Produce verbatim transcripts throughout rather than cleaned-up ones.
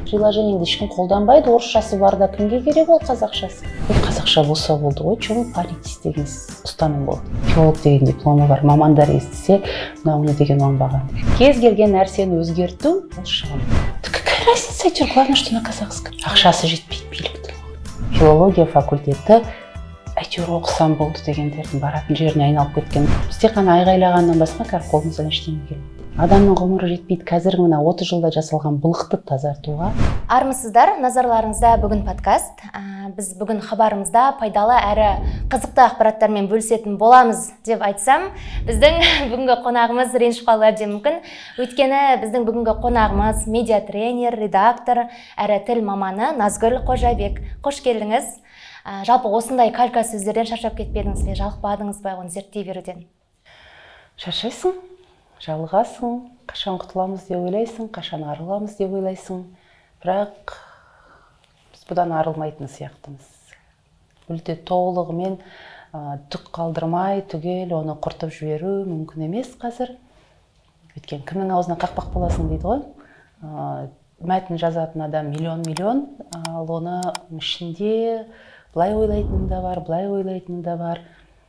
приложениеңді ешкім қолданбайды, орысшасы барда кімге керек ол қазақшасы? Бұл қазақша болса болды ғой, чего паритесь деген ұстаным болды. Филолог деген дипломы бар, мамандар естісе, мынау не деген оңбаған. Кез келген нәрсені өзгерту, ол шығын. Какая разница, әйтеуір, главное, что на казахском. Ақшасы жетпейді биліктің. Филология факультеті әйтеуір оқысам болды дегендердің баратын жеріне айналып кеткен. Бізде қана айғайлағаннан басқа қазір қолымыздан ештеңе келмейді. Адамның ғұмыры жетпейді қазіргі мына отыз жылда жасалған былықты тазартуға. Армысыздар, назарларыңызда бүгін подкаст. Біз бүгін хабарымызда пайдалы әрі қызықты ақпараттармен бөлісетін боламыз деп айтсам, біздің бүгінгі қонағымыз ренжіп қалуы әбден мүмкін. Өйткені біздің бүгінгі қонағымыз медиатренер, редактор, әрі тіл маманы Назгүл Қожабек. Қош келдіңіз. Жалпы осындай калька сөздерден шаршап кетпедіңіз бе, жалықпадыңыз ба оны зерттей беруден? Шаршайсың, жалығасың, қашан құтыламыз деп ойлайсың, қашан арыламыз деп ойлайсың. Бірақ біз бұдан арылмайтын сияқтымыз. Мүлде толығымен түк қалдырмай, түгел оны құртып жіберу мүмкін емес қазір. Өйткені кімнің аузына қақпақ боласың дейді ғой. Мәтін жазатын адам миллион-миллион, ал оны ішінде былай ойлайтын да бар, былай ойлайтын да бар.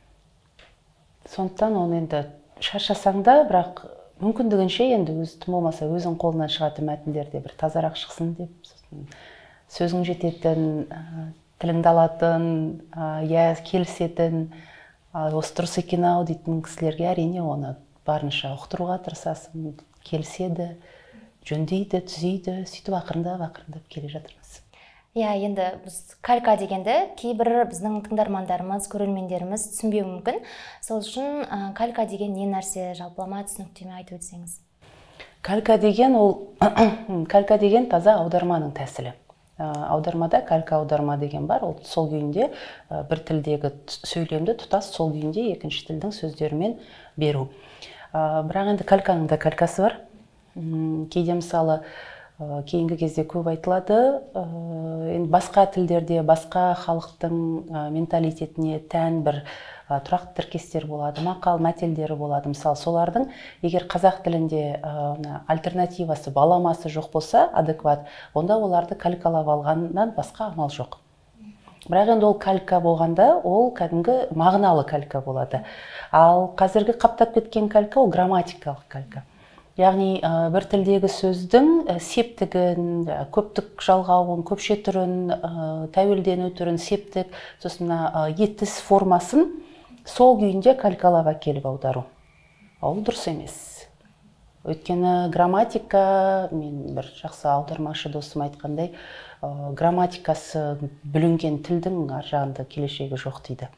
Сондықтан оны енді шаршасаң да, бірақ мүмкіндігінше енді өз тым болмаса өзің қолынан шығатын мәтіндерде бір тазарақ шықсын деп, сөзің жететін, тіліңді алатын, я келісетін, осы дұрыс екен-ау дейтін кісілерге әрине оны барынша ұқтыруға тырысасың, келіседі, жөндейді, түзейді, сөйтіп ақырындап ақырындап келе жатырмыз. Иә, енді біз калька дегенді кейбір біздің тыңдармандарымыз, көрермендеріміз түсінбеуі мүмкін. Сол үшін калька деген не нәрсе, жалпылама түсініктеме айтып өтсеңіз. Калька деген ол калька деген таза аударманың тәсілі. Аудармада калька аударма деген бар, ол сол күйінде бір тілдегі сөйлемді тұтас сол күйінде екінші тілдің сөздерімен беру. Бірақ енді кальканың да калькасы бар. Кейде мысалы кейінгі кезде көп айтылады, басқа тілдерде, басқа халықтың менталитетіне тән бір тұрақты тіркестер болады, мақал мәтелдері болады. Мысалы, солардың егер қазақ тілінде альтернативасы, баламасы жоқ болса, адекват, онда оларды калькалап алғаннан басқа амал жоқ. Бірақ енді ол калька болғанда, ол кәдімгі мағыналы калька болады. Ал қазіргі қаптап кеткен калька, ол грамматикалық калька. Яғни бір тілдегі сөздің септігін, көптік жалғауын, көпше түрін, тәуелдену түрін, септік, сосын етіс формасын сол күйінде калькалап әкеліп аудару. Ол дұрыс емес. Өйткені грамматика, мен бір жақсы аудармашы досым айтқандай, грамматикасы бүлінген тілдің ар жағында келешегі жоқ дейді.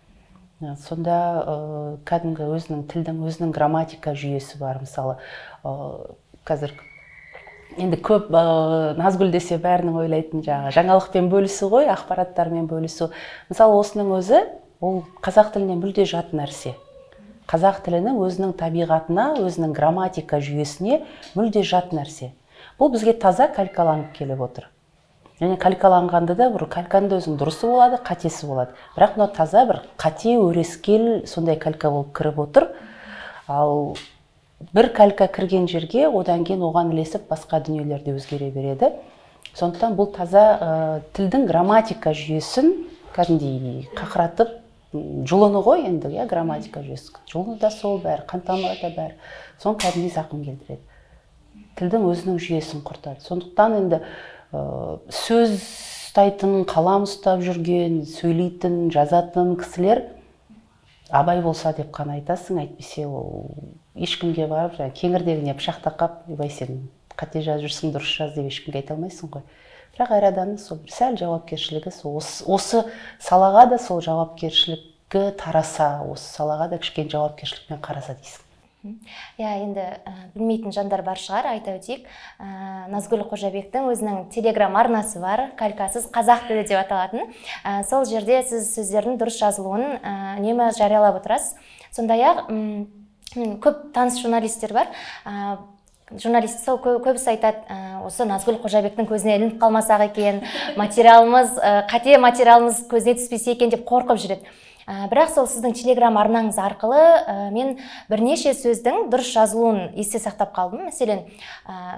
Сонда кәдімгі өзінің тілдің, өзінің грамматика жүйесі бар. Мысалы, қазір енді көп Назгүл десе бәрінің ойлайтын жаңалықпен бөлісу ғой, ақпараттармен бөлісу. Мысалы, осының өзі, ол қазақ тіліне мүлде жат нәрсе. Қазақ тілінің өзінің табиғатына, өзінің грамматика жүйесіне мүлде жат нәрсе. Бұл бізге таза калькаланып келіп отыр. Және калькаланғанды да бір кальканды өзінің дұрысы болады, қатесі болады. Бірақ мына таза бір қате, өрескел сондай калька болып кіріп отыр. Ал бір калька кірген жерге одан кейін оған ілесіп басқа дүниелер де өзгере береді. Сондықтан бұл таза тілдің грамматика жүйесін кәдімгідей қақыратып, жұлыны ғой енді, иә, грамматика жүйесі. Жұлыны да сол бәрі, қантамыры да бәрі. Соны кәдімгідей зақым келтіреді. Тілдің өзінің жүйесін құртады. Сондықтан енді сөз ұстайтын, қалам ұстап жүрген, сөйлейтін, жазатын кісілер абай болса деп қана айтасың, әйтпесе ол ешкімге барып, кеңірдегіне пышақ тақап, ебай сен қате жазып жүрсің, дұрыс жаз деп ешкімге айта алмайсың ғой. Бірақ әр адамның сол сәл жауапкершілігі, осы салаға да сол жауапкершілігі тараса, осы салаға да кішкене жауапкершілікпен қараса дейсің. Иә, енді білмейтін жандар бар шығар, айта өтейік. Назгүл Қожабектің өзінің телеграм арнасы бар, калькасыз қазақ тілі деп аталатын. Сол жерде сіз сөздердің дұрыс жазылуын үнемі жариялап отырасыз. Сондай-ақ көп таныс журналистер бар. Журналист сол көбісі айтады, осы Назгүл Қожабектің көзіне ілініп қалмасақ екен, материалымыз, қате материалымыз көзіне түспесе екен деп қорқып жүреді. Бірақ сол сіздің телеграм арнаңыз арқылы мен бірнеше сөздің дұрыс жазылуын есте сақтап қалдым. Мәселен,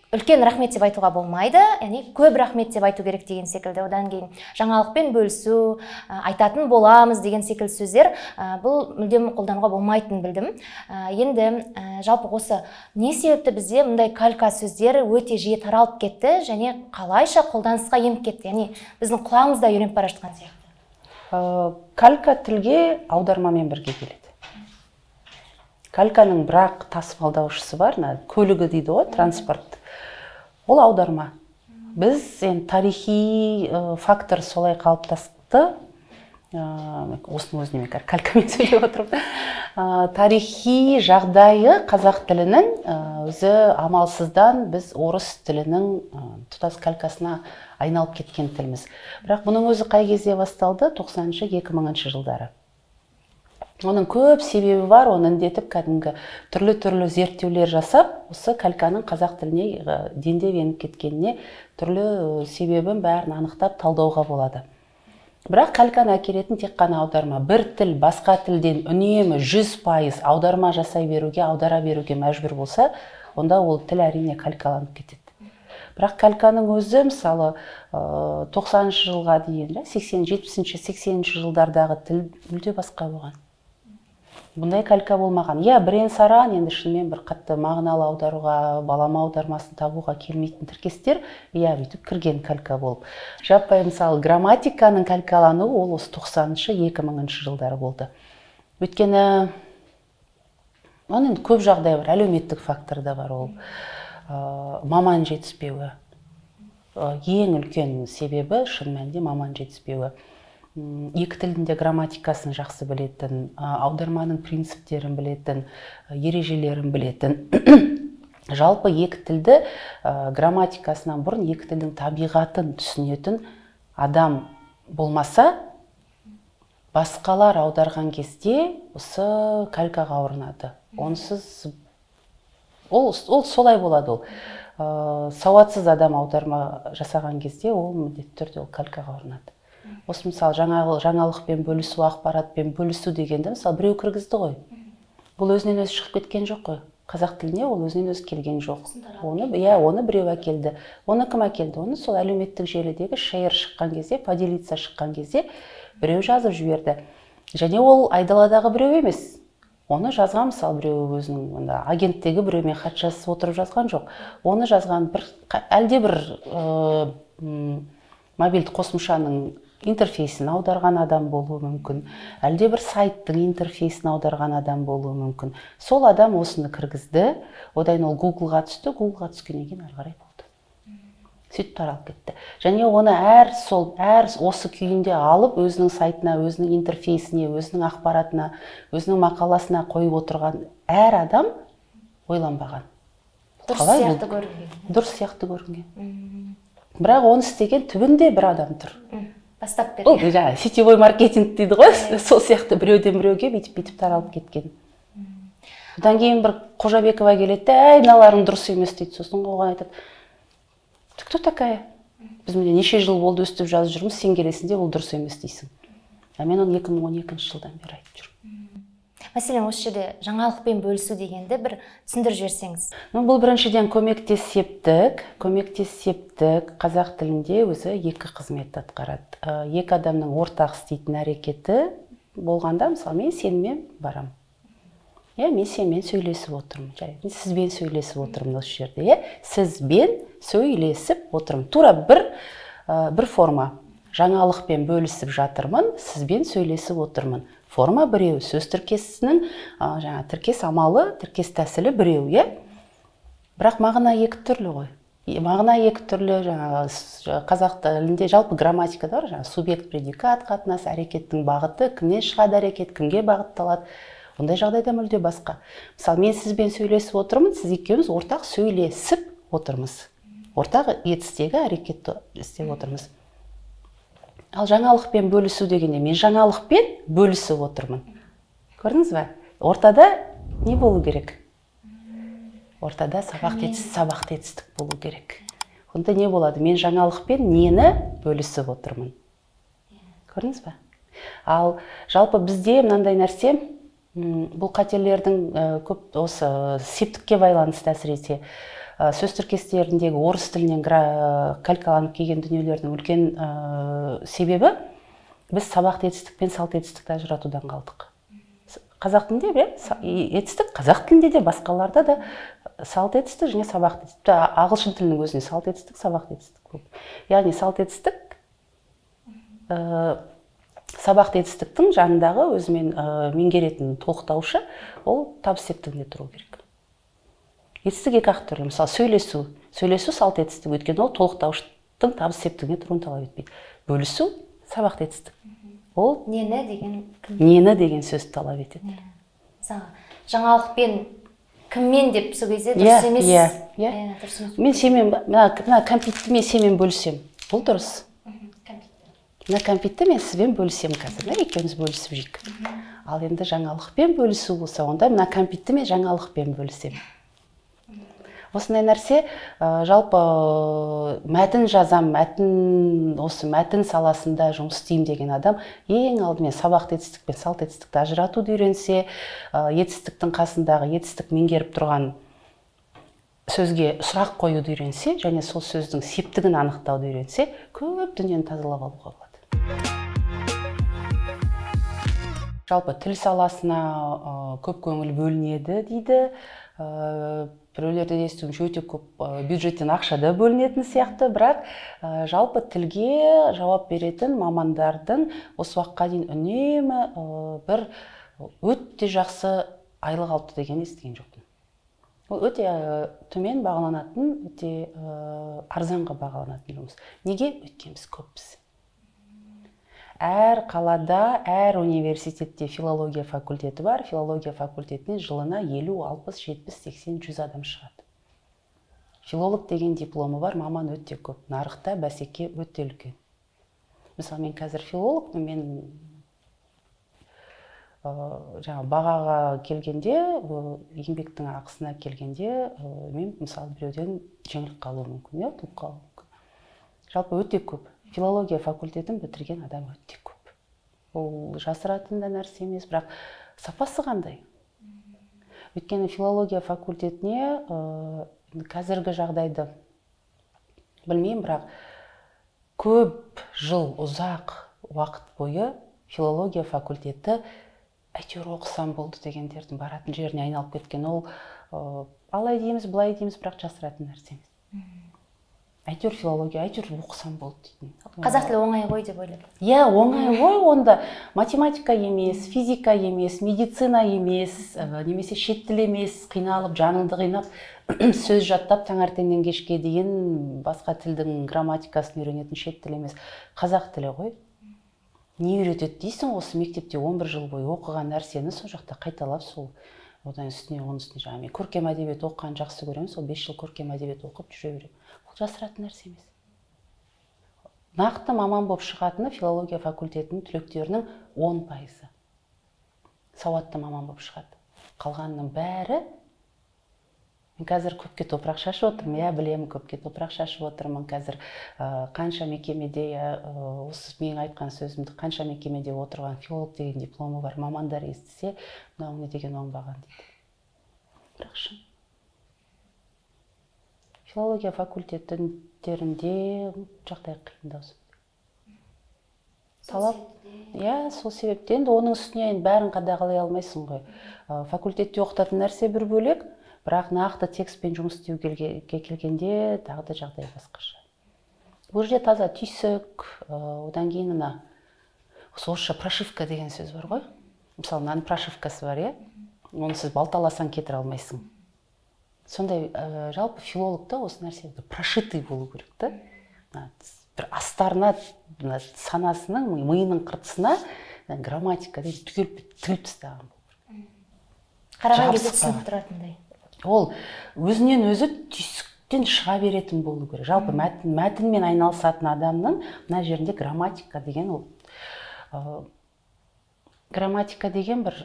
үлкен рахмет деп айтуға болмайды, яғни көп рахмет деп айту керек деген секілді. Одан кейін жаңалықпен бөлісу, айтатын боламыз деген секілді сөздер бұл мүлдем қолдануға болмайтынын білдім. Енді жалпы осы не себепті бізде мұндай калька сөздер өте жиі таралып кетті және қалайша қолданысқа еніп кетті, яғни біздің құлағымызда үйреніп бара жатқан сияқты? Калька тілге аудармамен бірге келеді. Кальканың бірақ тасымалдаушысы бар, көлігі дейді ғой, транспорт. Ол аударма. Біз енді тарихи фактор солай қалыптасты. Осының өзіне мен калькамен сөйлеп отырмын. Тарихи жағдайы қазақ тілінің өзі амалсыздан біз орыс тілінің тұтас калькасына айналып кеткен тіліміз. Бірақ бұның өзі қай кезде басталды? тоқсаныншы екі мыңыншы жылдары. Оның көп себебі бар, оны індетіп кәдімгі түрлі-түрлі зерттеулер жасап, осы кальканың қазақ тіліне дендеп еніп кеткеніне түрлі себебін бәрін анықтап талдауға болады. Бірақ кальканы әкелетін тек қана аударма. Бір тіл басқа тілден үнемі жүз пайыз аударма жасай беруге, аудара беруге мәжбүр болса, онда ол тіл әрине калькаланып кетеді. Бірақ кальканың өзі, мысалы, тоқсаныншы жылға дейін, сексен, жетпісінші, сексенінші жылдардағы тіл мүлде басқа болған. Бұндай калька болмаған. Я, бірен саран, енді шынымен бір қатты мағыналы аударуға, балама аудармасын табуға келмейтін тіркестер, я, бүйтіп кірген калька болып. Жаппай, мысалы, грамматиканың калькалануы ол осы тоқсаныншы екі мыңыншы жылдары болды. Өйткені, оның көп жағдай бар, әлеуметтік фактор да бар ол. Маман жетіспеуі. Ең үлкен себебі, шын мәнінде маман жетіспеуі. Екі тілінде грамматикасын жақсы білетін, аударманың принциптерін білетін, ережелерін білетін. Жалпы екі тілді грамматикасынан бұрын екі тілдің табиғатын түсінетін адам болмаса, басқалар аударған кезде осы калькаға ұрынады. Онсыз ол, ол солай болады ол. Сауатсыз адам аударма жасаған кезде ол міндетті түрде ол калькаға ұрынады. Осы мысалы жаңалықпен бөлісу, ақпаратпен бөлісу дегенді мысалы біреу кіргізді ғой. Бұл өзінен өзі шығып кеткен жоқ қой. Қазақ тіліне ол өзінен өзі келген жоқ. Оны, иә, оны біреу әкелді. Оны кім әкелді? Оны сол әлеуметтік желідегі шейер шыққан кезде, поделиться шыққан кезде біреу жазып жіберді. Және ол айдаладағы біреу емес. Оны жазған мысалы біреу өзінің агенттегі біреумен хат жазып отырып жазған жоқ. Оны жазған бір әлде бір мобильді қосымшаның интерфейсін аударған адам болуы мүмкін. Әлде бір сайттың интерфейсін аударған адам болуы мүмкін. Сол адам осыны кіргізді, одан ол Google-ға түсті, Google-ға түскеннен кейін ары қарай болды. Сөйтіп таралып кетті. Және оны әр сол әр осы күйінде алып өзінің сайтына, өзінің интерфейсіне, өзінің ақпаратына, өзінің мақаласына қойып отырған әр адам ойланбаған. Дұрыс сияқты көрінген. Дұрыс сияқты көрінген. Бірақ оны істеген түбінде бір адам тұр. Бастап берген. Ол жаңа сетевой маркетинг дейді ғой, сол сияқты біреуден біреуге бүйтіп-бүйтіп таралып кеткен. Одан кейін бір Қожабекова келеді, әй, мыналарың дұрыс емес дейді. Сосын оған айтады: "Ты кто такая? Біз міне неше жыл болды өстіп жазып жүрміз, сен келесің де ол дұрыс емес дейсің." А мен оны екі мың он екінші жылдан бері айтып жүрмін. Мәселен, осы жерде жаңалықпен бөлісу дегенді бір түсіндіріп жіберсеңіз. Бұл біріншіден көмектесептік, көмектесептік қазақ тілінде өзі екі қызмет атқарады. Екі адамның ортақ істейтін әрекеті болғанда, мысалы, мен сенімен барам. Е, мен сенімен сөйлесіп отырмын. Мен сізбен сөйлесіп отырмын осы жерде. Е, сізбен сөйлесіп отырмын. Тура бір бір форма. Жаңалықпен бөлісіп жатырмын, сізбен сөйлесіп отырмын. Форма біреу, сөз тіркесінің жаңа тіркес амалы, тіркес тәсілі біреу, е? Бірақ мағына екі түрлі ғой. Мағына екі түрлі, жаңа қазақ тілінде жалпы грамматикада бар, жаңа субъект, предикат қатынасы, әрекеттің бағыты, кімнен шығады әрекет, кімге бағытталады. Ондай жағдайда мүлде басқа. Мысалы, мен сізбен сөйлесіп отырмын, сіз екеуміз ортақ сөйлесіп отырмыз. Ортақ етістегі әрекетті істеп отырмыз. Ал жаңалықпен бөлісу дегенде, мен жаңалықпен бөлісіп отырмын. Көрдіңіз бе? Ортада не болу керек? Ортада сабақ тетістік, сабақ тетістік болу керек. Онда не болады? Мен жаңалықпен нені бөлісіп отырмын. Көрдіңіз бе? Ал жалпы бізде мынандай нәрсе, бұл қателердің көп осы септікке байланысты әсіресе сөз тіркестеріндегі орыс тілінен калькаланып келген дүниелердің үлкен себебі біз сабақты етістік пен салт етістікті ажыратудан қалдық. Қазақ тілінде етістік, қазақ тілінде де басқаларда да салт етістік және сабақты етістік. Ағылшын тілінің өзіне салт етістік, сабақты етістік көп. Яғни салт етістік сабақты етістіктің жанындағы өзімен меңгеретін толықтаушы ол табыс септігінде тұру керек. Етістік екі ақ түрлі. Мысалы, сөйлесу. Сөйлесу салт етістік, өйткені ол толықтауыштың табыс септігіне тұруын талап етпейді. Бөлісу сабақты етістік. Ол нені деген нені деген сөзді талап етеді. Мысалы, жаңалықпен кіммен деп сол кезде дұрыс емес. Иә, иә. Мен сенімен, мына кәмпитті мен сенімен бөлісем. Бұл дұрыс. Мына кәмпитті мен сізбен бөлісем қазір, екеуміз бөлісіп жейік. Ал енді жаңалықпен бөлісу болса, онда мына кәмпитті мен жаңалықпен бөлісем. Осындай нәрсе, жалпы мәтін жазам, мәтін, осы мәтін саласында жұмыс істеймін деген адам ең алдымен сабақты етістік пен салт етістікті ажыратуды үйренсе, етістіктің қасындағы етістік меңгеріп тұрған сөзге сұрақ қоюды үйренсе, және сол сөздің септігін анықтауды үйренсе, көп дүниені тазалап алуға болады. Жалпы тіл саласына көп көңіл бөлінеді дейді. Біреулерді естуімше өте көп бюджеттен ақша да бөлінетін сияқты, бірақ жалпы тілге жауап беретін мамандардың осы уақытқа дейін үнемі бір өте жақсы айлық алды деген естіген жоқпын. Ол өте төмен бағаланатын, өте арзанға бағаланатын жұмыс. Неге? Өйткені біз көппіз. Әр қалада, әр университетте филология факультеті бар. Филология факультетінен жылына елу, алпыс, жетпіс, сексен, жүз адам шығады. Филолог деген дипломы бар, маман өте көп. Нарықта бәсеке өте үлкен. Мысалы, мен қазір филолог, мен жаңа бағаға келгенде, еңбектің ақысына келгенде, мен мысалы біреуден жеңіліп қалуы мүмкін, иә, тұлып қалуы мүмкін. Жалпы өте көп. Филология факультетін бітірген адам өте көп. Ол жасыратын да нәрсе емес, бірақ сапасы қандай? Өйткені филология факультетіне қазіргі жағдайды білмеймін, бірақ көп жыл, ұзақ уақыт бойы филология факультеті әйтеуір оқысам болды дегендердің баратын жеріне айналып кеткен. Ол алай дейміз, былай дейміз, бірақ жасыратын нәрсе емес. Әйтеуір филология, әйтеуір оқысам болды дейтін. Қазақ тілі оңай ғой деп ойлады. Иә, оңай ғой, онда математика емес, физика емес, медицина емес, немесе шет тіл емес, қиналып, жаныңды қинап, сөз жаттап, таңертеңнен кешке дейін басқа тілдің грамматикасын үйренетін шет тіл емес, қазақ тілі ғой. Не үйретеді дейсің, осы мектепте он бір жыл бойы оқыған нәрсені сол жақта қайталап, сол одан үстіне, оның үстіне жаңа мен көркем әдебиет оқыған жақсы көремін, сол бес жыл көркем әдебиет оқып жүре беремін. Ол жасыратын нәрсе емес. Нақты маман болып шығатыны филология факультетінің түлектерінің он пайызы. Сауатты маман болып шығады. Қалғанның бәрі, мен қазір көпке топырақ шашып отырмын, я білемін, көпке топырақ шашып отырмын. Қазір қанша мекемеде, осы мен айтқан сөзімді, қанша мекемеде отырған филолог деген дипломы бар мамандар естісе, мынау не деген оңбаған дейді. Бірақ шын. Филология факультеттерінде жағдай қиындау. Талап, иә, сол себептен оның үстіне бәрін қадағалай алмайсың ғой. Факультетте оқытатын нәрсе бір бөлек, бірақ нақты текстпен жұмыс істеуге келгенде тағы да жағдай басқаша. Бұл жерде таза түйсік, одан кейін мына орысша прошивка деген сөз бар ғой. Мысалы, мынаның прошивкасы бар, иә. Оны сіз балталасаң кетіре алмайсың. Сондай жалпы филологта осы нәрсе прошитый болу керек та. Бір астарына, санасының, миының қыртысына грамматика дейді, түгел тастаған болу. Қараған кезде түсініп тұратындай. Ол өзінен өзі түйсіктен шыға беретін болу керек. Жалпы мәтінмен айналысатын адамның мына жерінде грамматика деген ол грамматика деген бір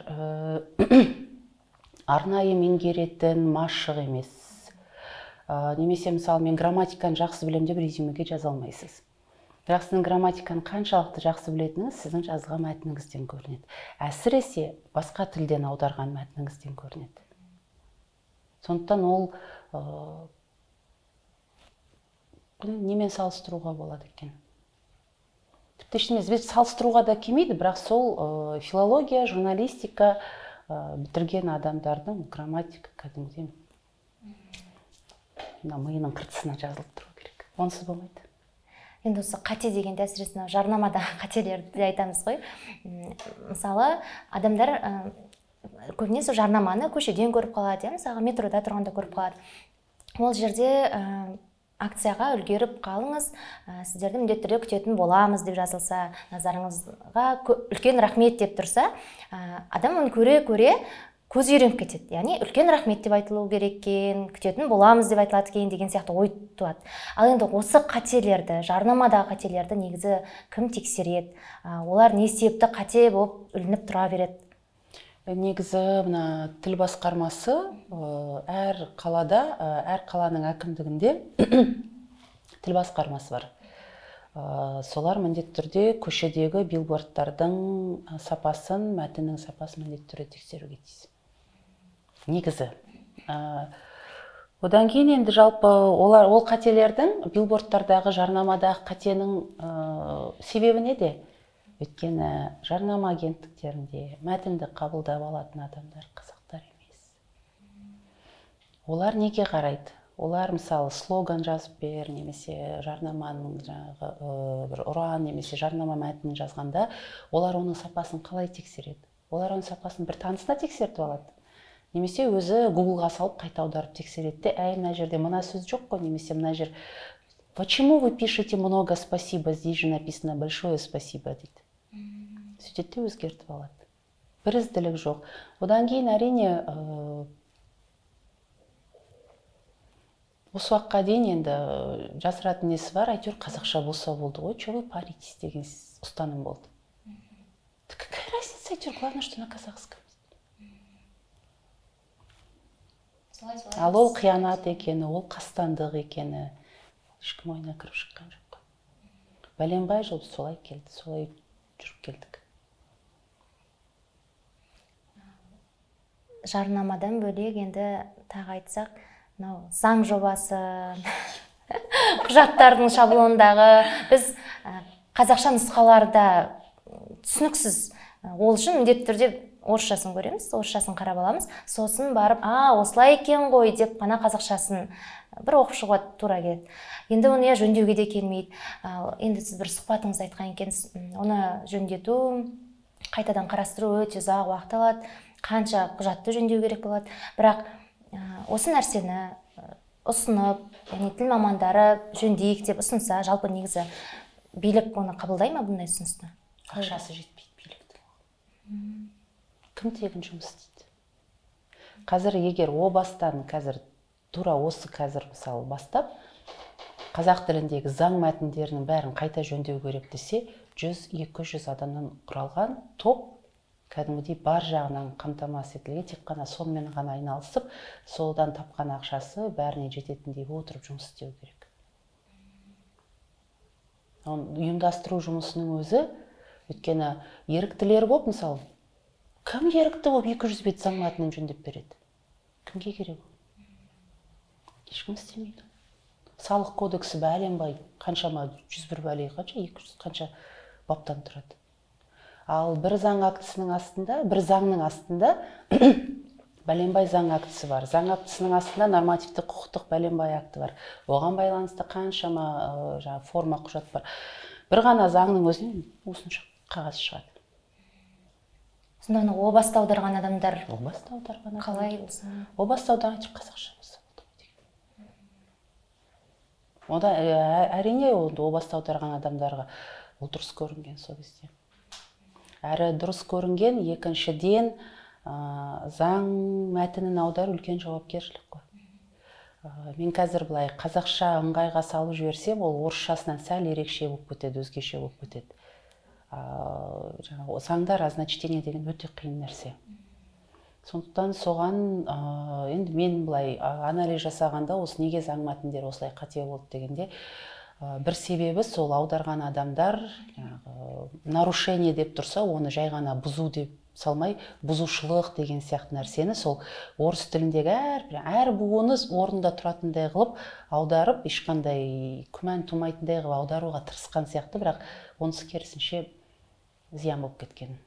арнайы меңгеретін машық емес. Немесе, мысалы, мен грамматиканы жақсы білем деп резюмеге жаза алмайсыз. Бірақ сіздің грамматиканы қаншалықты жақсы білетініңіз сіздің жазылған мәтініңізден көрінеді. Әсіресе басқа тілден аударған мәтініңізден көрінеді. Сондықтан ол немен салыстыруға болады екен? Тіпті ештеңе біз салыстыруға да келмейді, бірақ сол филология, журналистика бітірген адамдардың грамматика кәдімгідей миының қыртысына жазылып тұру керек. Онсыз болмайды. Енді осы қате дегенде әсіресе жарнамада қателерді айтамыз ғой. Мысалы, адамдар көбінесе жарнаманы көшеден көріп қалады, мысалы метрода тұрғанда көріп қалады. Ол жерде акцияға үлгеріп қалыңыз, сіздерді міндетті түрде күтетін боламыз деп жазылса, назарыңызға үлкен рахмет деп тұрса, адам оны көре-көре көз үйреніп кетеді. Яғни үлкен рахмет деп айтылу керек екен, күтетін боламыз деп айтылады екен деген сияқты ой туады. Ал енді осы қателерді, жарнамадағы қателерді негізі кім тексереді? Олар не себепті қате болып ілініп тұра береді? Негізі мына тіл басқармасы әр қалада, әр қаланың әкімдігінде тіл басқармасы бар. Солар міндетті түрде көшедегі билбордтардың сапасын, мәтіннің сапасын міндетті түрде тексеруге тиіс. Негізі. Одан кейін енді жалпы олар ол қателердің билбордтардағы жарнамадағы қатенің себебі неде? Өйткені жарнама агенттіктерінде мәтінді қабылдап алатын адамдар қазақтар емес. Олар неге қарайды? Олар мысалы слоган жазып бер, немесе жарнаманың жаңағы бір ұран, немесе жарнама мәтінін жазғанда, олар оның сапасын қалай тексереді? Олар оның сапасын бір танысына тексертіп алады. Немесе өзі Гуглға салып қайта аударып тексереді де, әй, мына жерде мына сөз жоқ қой, немесе мына жер почему вы пишете много спасибо, здесь же написано большое спасибо дейді. Сөйтетте өзгертіп алады. Бір ізділік жоқ. Одан кейін әрине осы уақытқа дейін енді жасыратын несі бар, әйтеуір қазақша болса болды ғой, че вы паритесь деген ұстаным болды. Какая разница, әйтеуір, главное, что на казахском. Ал ол қиянат екені, ол қастандық екені ешкім ойына кіріп шыққан жоқ. Бәленбай жыл солай келді, солай жүріп келдік. Жарнамадан бөлек енді тағы айтсақ, заң жобасы, құжаттардың шаблондағы біз қазақша нұсқаларда түсініксіз. Ол үшін міндетті түрде орысшасын көреміз, орысшасын қарап аламыз, сосын барып, а, осылай екен ғой деп қана қазақшасын бір оқып шығуға тура келеді. Енді оны жөндеуге де келмейді. Енді сіз бір сұхбатыңыз айтқан екенсіз, оны жөндету, қайтадан қарастыру өте ұзақ уақыт алады, қанша құжатты жөндеу керек болады. Бірақ осы нәрсені ұсынып, яғни тіл мамандары жөндейік деп ұсынса, жалпы негізі билік оны қабылдай ма бұндай ұсынысты? Ақшасы жетпейді биліктің. Кім тегін жұмыс істейді? Қазір егер о бастан қазір тура осы қазір мысалы бастап қазақ тіліндегі заң мәтіндерінің бәрін қайта жөндеу керек десе, жүз екі жүз адамнан құралған топ кәдімгідей бар жағынан қамтамасыз етілген, тек қана сонымен ғана айналысып, содан тапқан ақшасы бәріне жететіндей отырып жұмыс істеу керек. Ұйымдастыру жұмысының өзі, өйткені еріктілер болып, мысалы, кім ерікті болып екі жүз бет заң мәтінін жөндеп береді? Кімге керек? Ешкім істемейді. Салық кодексі бәленбай, қаншама жүз бір бәле, қанша екі жүз қанша баптан тұрады. Ал бір заң актісінің астында, бір заңның астында бәленбай заң актісі бар. Заң актісінің астында нормативті құқықтық бәленбай акті бар. Оған байланысты қаншама форма құжат бар. Бір ғана заңның өзінен осынша қағаз шығады. Сонда оны о баста аударған адамдар о баста аударған қалай болсын? О баста аударған қазақша болса болды. Ода әрине о баста аударған адамдарға ол дұрыс көрінген сол кезде. Әрі дұрыс көрінген, екіншіден заң мәтінін аудару үлкен жауапкершілік қой. Мен қазір былай қазақша ыңғайға салып жіберсем, ол орысшасынан сәл ерекше болып кетеді, өзгеше болып кетеді. Заңда разночтение деген өте қиын нәрсе. Сондықтан соған енді мен былай анализ жасағанда осы неге заң мәтіндері осылай қате болды дегенде, бір себебі сол аударған адамдар нарушение деп тұрса, оны жай ғана бұзу деп салмай бұзушылық деген сияқты нәрсені сол орыс тіліндегі әр әр буыны орнында тұратындай қылып аударып, ешқандай күмән тумайтындай қылып аударуға тырысқан сияқты, бірақ онысы керісінше зиян болып кеткен.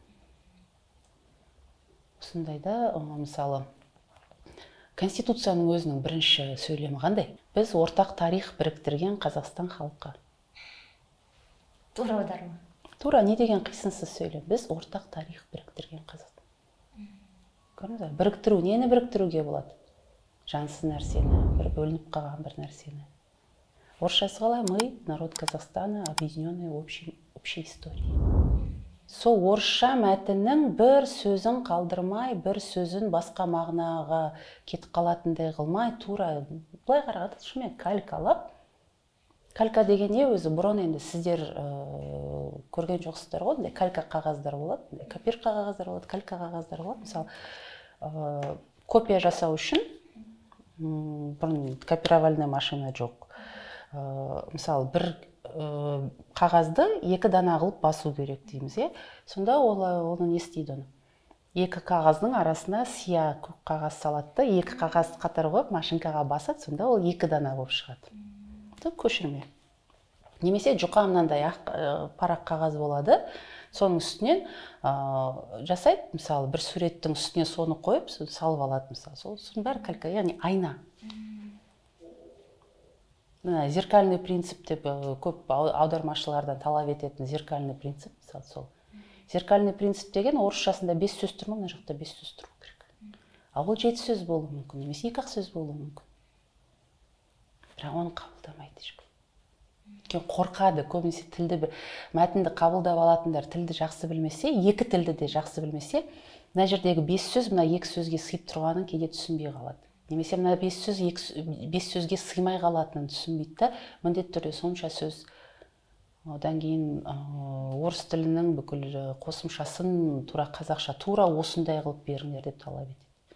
Осындайда, мысалы, Конституцияның өзінің бірінші сөйлемі қандай? Біз ортақ тарих біріктірген Қазақстан халқы. Тура аударма. Тура, не деген қисынсыз сөйлем? Біз ортақ тарих біріктірген Қазақстан. Көрдіңіз бе? Біріктіру, нені біріктіруге болады? Жансыз нәрсені, бір бөлініп қалған бір нәрсені. Орысшасы қалай? Мы, народ Казахстана, объединенные общей, общей историей. Сол орысша мәтіннің бір сөзін қалдырмай, бір сөзін басқа мағынаға кетіп қалатындай қылмай, тура былай қарағанда шынымен калькалап. Калька деген не өзі? Бұрын енді сіздер көрген жоқсыздар ғой, калька қағаздар болады, копирка қағаздар болады, калька қағаздар болады. Мысалы, копия жасау үшін бұрын копировальный машина жоқ. Мысалы, бір қағазды екі дана қылып басу керек дейміз, е? Сонда оны не істейді оны? Екі қағаздың арасына сия көк қағаз салады, екі қағаз қатар қойып машинкаға басады, сонда ол екі дана болып шығады. Көшірме. Немесе жұқа мынандай парақ қағаз болады, соның үстінен жасайды, мысалы, бір суреттің үстіне соны қойып, салып алады, мысалы, соның бәрі калька, яғни айна. Зеркальный принцип деп көп аудармашылардан талап ететін зеркальный принцип, мысалы, сол. Зеркальный принцип деген орысшасында бес сөз тұр ма, мына жақта бес сөз тұру керек. Ал ол жеті сөз болуы мүмкін, немесе екі ақ сөз болуы мүмкін. Бірақ оны қабылдамайды ешкім. Өйткені қорқады, көбінесе тілді, мәтінді қабылдап алатындар тілді жақсы білмесе, екі тілді де жақсы білмесе, мына жердегі бес сөз мына екі сөзге сыйып тұрғанын кейде түсінбей қалады. Немесе мына бес сөз бес сөзге сыймай қалатынын түсінбейді да, міндетті түрде сонша сөз. Одан кейін орыс тілінің бүкіл қосымшасын тура қазақша, тура осындай қылып беріңдер деп талап етеді.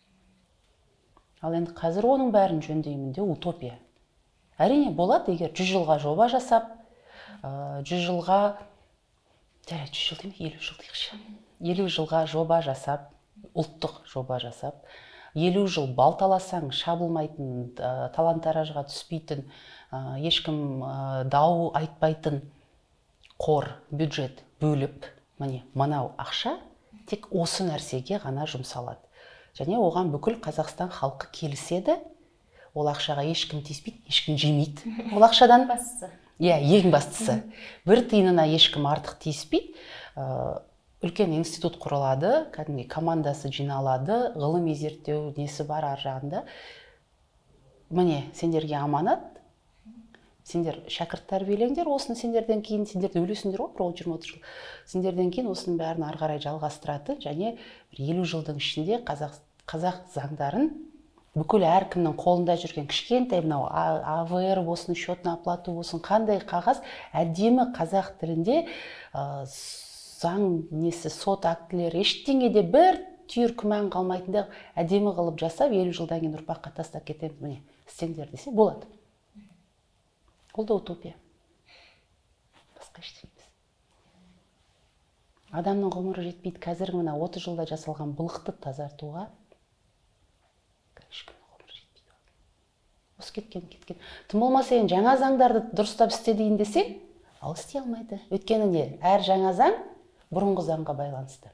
Ал енді қазір оның бәрін жөндеймін де утопия. Әрине болады, егер жүз жылға жоба жасап, жүз жылға, жарайды, жүз жыл деме, елу жыл дейікші. елу жылға жоба жасап, ұлттық жоба жасап, елу жыл балталасаң шабылмайтын, талан-таражға түспейтін, ешкім дау айтпайтын қор, бюджет бөліп, міне, мынау ақша тек осы нәрсеге ғана жұмсалады. Және оған бүкіл Қазақстан халқы келіседі, ол ақшаға ешкім тиіспейді, ешкім жемейді. Ол ақшадан бастысы. Иә, ең бастысы. Бір тиынына ешкім артық тиіспейді. Үлкен институт құрылады, кәдімгі командасы жиналады, ғылыми зерттеу несі бар ар жағында. Міне, сендерге аманат, сендер шәкірт тәрбиелеңдер, осыны сендерден кейін, сендерді өлесіңдер ғой, бір жиырма отыз жыл. Сендерден кейін осының бәрін ары қарай жалғастыратын, және елу жылдың ішінде қазақ, қазақ заңдарын бүкіл әркімнің қолында жүрген кішкентай мынау А В Р болсын, счетная оплата болсын, қандай қағаз әдемі қазақ тілінде заң несі, сот актілері ештеңеде бір түйір күмән қалмайтындай әдемі қылып жасап, елу жылдан кейін ұрпаққа тастап кетеміз, міне, істеңдер десе болады. Ол да утопия. Басқа ештеңе емес. Адамның ғұмыры жетпейді, қазіргі мына отыз жылда жасалған былықты тазартуға ешкімнің ғұмыры жетпейді. Осы кеткен, кеткен. Тым болмаса енді жаңа заңдарды дұрыстап істе дейін десең, ал істей алмайды. Өйткені не? Әр жаңа заң бұрынғы заңға байланысты.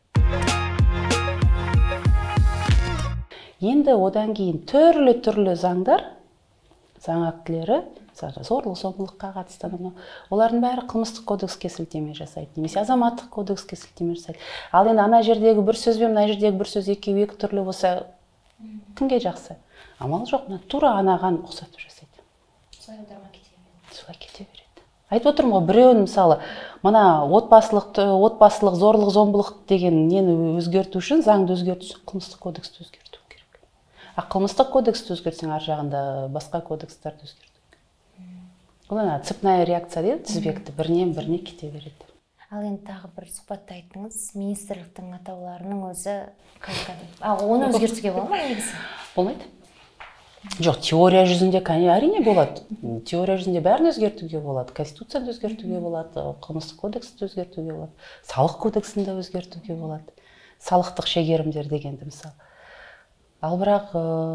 Енді одан кейін түрлі-түрлі заңдар, заң актілері, зорлық зомбылыққа қатысты, олардың бәрі қылмыстық кодекске сілтеме жасайды, немесе азаматтық кодекске сілтеме жасайды. Ал енді ана жердегі бір сөз бен мына жердегі бір сөз екеуі екі түрлі болса, кімге жақсы? Амал жоқ, тура анаған ұқсатып жасайды. Солай аударма кете береді. Солай кете береді. Айтып отырмын ғой, біреуін мысалы, мына отбасылық, отбасылық зорлық зомбылық деген нені өзгерту үшін, заңды өзгерту үшін қылмыстық кодексті өзгерту керек. А қылмыстық кодексті өзгертсең, ар жағында басқа кодекстарды өзгерту. Бұл цепная реакция дейді, тізбекті бірінен біріне кете береді. Ал енді тағы бір сұхбатта айттыңыз, министрліктің атауларының өзі калькада. А оны өзгертуге бола ма негізі? Болмайды. Жоқ, теория жүзінде әрине болады. Теория жүзінде бәрін өзгертуге болады. Конституцияны өзгертуге болады, қылмыстық кодексті өзгертуге болады, салық кодексін де өзгертуге болады. салықтық шегерімдер дегенді мысалы. Ал бірақ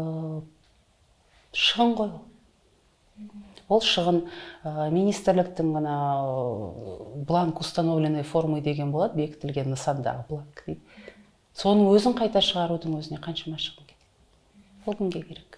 шығын ғой ол. Ол шығын министрліктің ғана бланк установленной формы деген болады, бекітілген нысандағы бланк дейді. Соның өзін қайта шығарудың өзіне қаншама шығын кетеді. Ол кімге керек?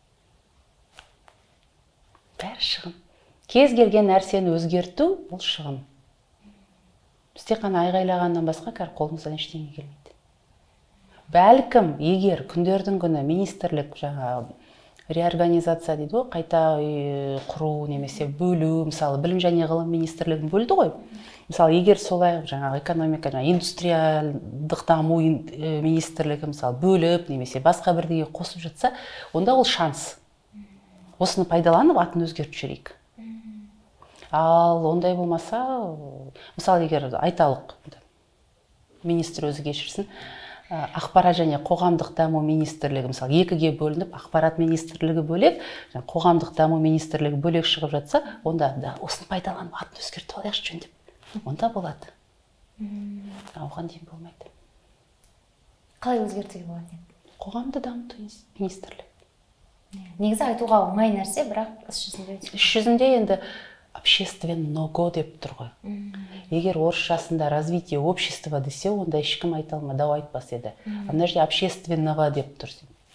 Бәрі шығын. Кез келген нәрсені өзгерту ол шығын. Біз тек қана айғайлағаннан басқа кәр қолымыздан ештеңе келмейді. Бәлкім, егер күндердің күні министрлік жаңа реорганизация дейді ғой, қайта құру немесе бөлу, мысалы білім және ғылым министрлігін бөлді ғой. Мысалы, егер солай жаңағы экономика, жаңа индустриалдық даму министрлігі мысалы бөліп немесе басқа бірдеңе қосып жатса, онда ол шанс. Осыны пайдаланып атын өзгертіп жіберейік. Ал ондай болмаса, мысалы егер айталық, министр өзі кешірсін, ақпарат және қоғамдық даму министрлігі мысалы екіге бөлініп, ақпарат министрлігі бөлек, қоғамдық даму министрлігі бөлек шығып жатса, онда да осыны пайдаланып атын өзгертіп алайықшы жөндеп. Онда болады. Оған дейін болмайды. Қалай өзгертуге болады? Қоғамды дамыту министрлігі. Негізі айтуға оңай нәрсе, бірақ іс жүзінде іс жүзінде енді общественного деп тұр ғой. Егер орысшасында развитие общества десе, онда ешкім айта алма, дау айтпас еді. Ана жерде общественного деп тұр.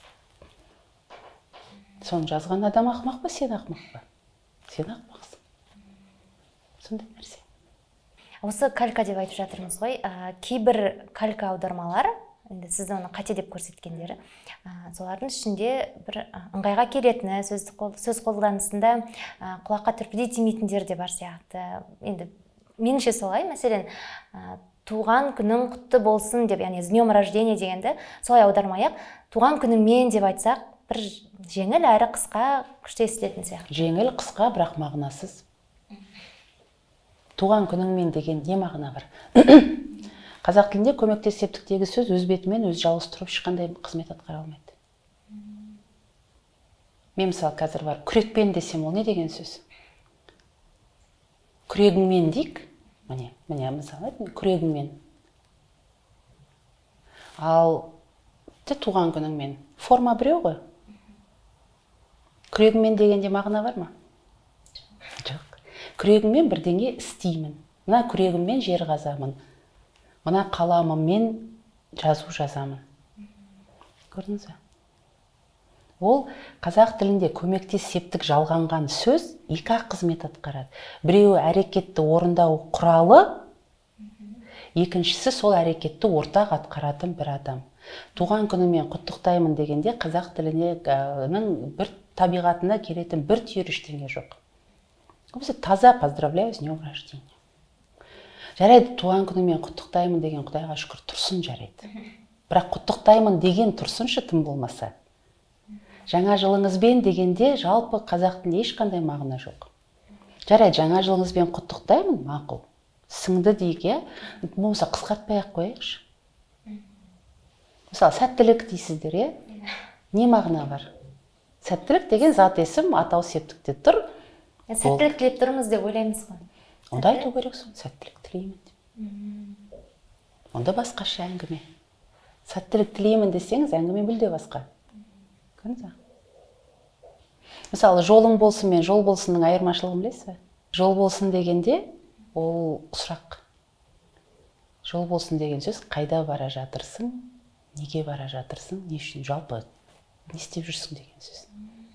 Соны жазған адам ақымақ па, сен ақымақ па? Сен ақымақсың. Сондай нәрсе. Осы калька деп айтып жатырмыз ғой. Кейбір калька аудармалар, енді сізді оны қате деп көрсеткендері, солардың ішінде бір ыңғайға келетіні, сөз қолданысында құлаққа түрпідей тимейтіндер де бар сияқты. Енді меніңше солай, мәселен, туған күнің құтты болсын деп, яғни с днем рождения дегенді солай аудармай-ақ, туған күніңмен деп айтсақ, бір жеңіл әрі қысқа күшті естілетін сияқты. Жеңіл, қысқа, бірақ мағынасыз. Туған күніңмен деген не мағына бар? Қазақ тілінде көмектес септіктегі сөз өз бетімен өз жалғыз тұрып ешқандай қызмет атқара алмайды. Мен мысалы қазір бар, күрекпен десем, ол не деген сөз? Күрегіңмен дейік, міне, міне мысалы, күрегіңмен. Ал туған күніңмен форма біреу ғой? Күрегіңмен дегенде мағына бар ма? Жоқ. Күрегіммен бірдеңе істеймін. Мына күрегіммен жер қазамын. Мына қаламыммен жазу жазамын. Көрдіңіз бе? Ол қазақ тілінде көмектес септік жалғанған сөз екі-ақ қызмет атқарады. Біреуі әрекетті орындау құралы, екіншісі сол әрекетті ортақ атқаратын бір адам. Туған күнімен құттықтаймын дегенде қазақ тілінің бір табиғатына келетін бір түйір ештеңе жоқ. Таза поздравляю с днем рождения. Жарайды, туған күнімен құттықтаймын деген Құдайға шүкір тұрсын жарайды. Бірақ құттықтаймын деген тұрсыншы тым болмаса. Жаңа жылыңызбен дегенде жалпы қазақ тілінде ешқандай мағына жоқ. Жарайды, жаңа жылыңызбен құттықтаймын, мақұл. Сіңді дейге, болмаса қысқартпай-ақ қояйықшы. Мысалы, сәттілік дейсіздер, е? Не мағына бар? Сәттілік деген зат есім, атау септікте тұр. Сәттілік тілеп тұрмыз деп ойлаймыз ғой. Онда айту керексің, сәттілік тілеймін. Онда басқаша әңгіме. Сәттілік тілеймін десеңіз, әңгіме мүлде басқа. Көрдіңіз бе? Мысалы, жолың болсын мен жол болсынның айырмашылығын білесіз бе? Жол болсын дегенде ол сұрақ. Жол болсын деген сөз қайда бара жатырсың, неге бара жатырсың, не үшін, жалпы не істеп жүрсің деген сөз.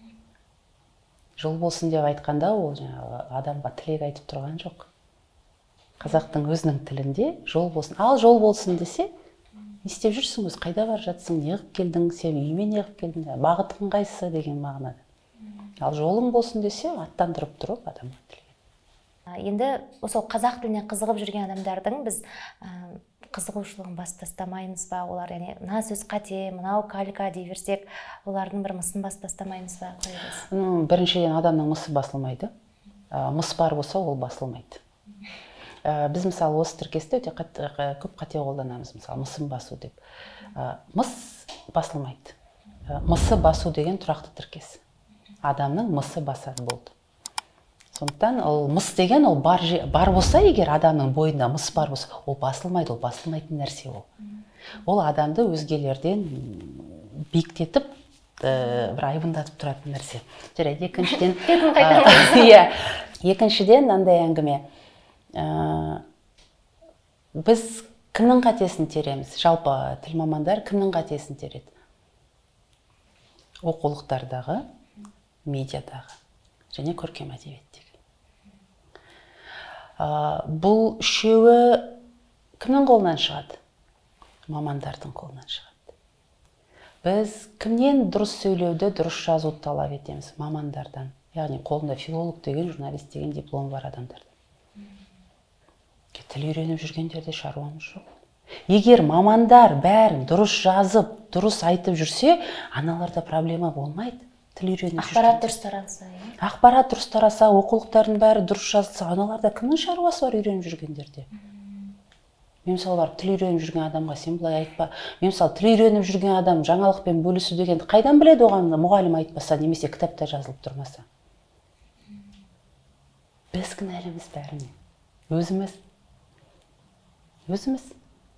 Жол болсын деп айтқанда ол адамға тілек айтып тұрған жоқ. Қазақтың өзінің тілінде жол болсын. Ал жол болсын десе, не істеп жүрсің өз, қайда бар жатсың, не қылып келдің, сен үйіме не қылып келдің, бағытың қайсы деген мағынада. Ал жолың болсын десе, аттандырып тұрып адамға тілек. Енді осы қазақ тіліне қызығып жүрген адамдардың біз қызығушылығын бас тастамаймыз ба? Олар, яғни, мына сөз қате, мынау калька дей берсек, олардың бір мысын бас тастамаймыз ба? Біріншіден адамның мысы басылмайды. Мыс бар болса, ол басылмайды. Біз мысалы осы тіркесте өте көп қате қолданамыз, мысалы мысын басу деп. Мыс басылмайды. Мысы басу деген тұрақты тіркес. Адамның мысы басады болды. Сондықтан ол мыс деген ол бар болса, егер адамның бойында мыс бар болса, ол басылмайды, ол басылмайтын нәрсе ол. Ол адамды өзгелерден биіктетіп, бір айбындатып тұратын нәрсе. Жарайды, екіншіден иә, екіншіден мынандай әңгіме. Біз кімнің қатесін тереміз? Жалпы тіл мамандар кімнің қатесін тереді? Оқулықтардағы, медиадағы және көркем әдебиеттегі. Бұл үшеуі кімнің қолынан шығады? Мамандардың қолынан шығады. Біз кімнен дұрыс сөйлеуді, дұрыс жазуды талап етеміз? Мамандардан. Яғни қолында филолог деген, журналист деген диплом бар адамдардан. Тіл үйреніп жүргендерде шаруамыз жоқ. Егер мамандар бәрін дұрыс жазып, дұрыс айтып жүрсе, аналарда проблема болмайды. Тіл үйреніп жүргендер. Ақпарат дұрыс таралса, Ақпарат дұрыс тараса, оқулықтардың бәрі дұрыс жазылса, аналарда кімнің шаруасы бар үйреніп жүргендерде? Мен мысалы барып тіл үйреніп жүрген адамға сен былай айтпа. Мен мысалы тіл үйреніп жүрген адам жаңалықпен бөлісу дегенді қайдан біледі, оған мұғалім айтпаса, немесе кітапта жазылып тұрмаса? Біз кінәліміз бәріне. Өзіміз. Өзіміз.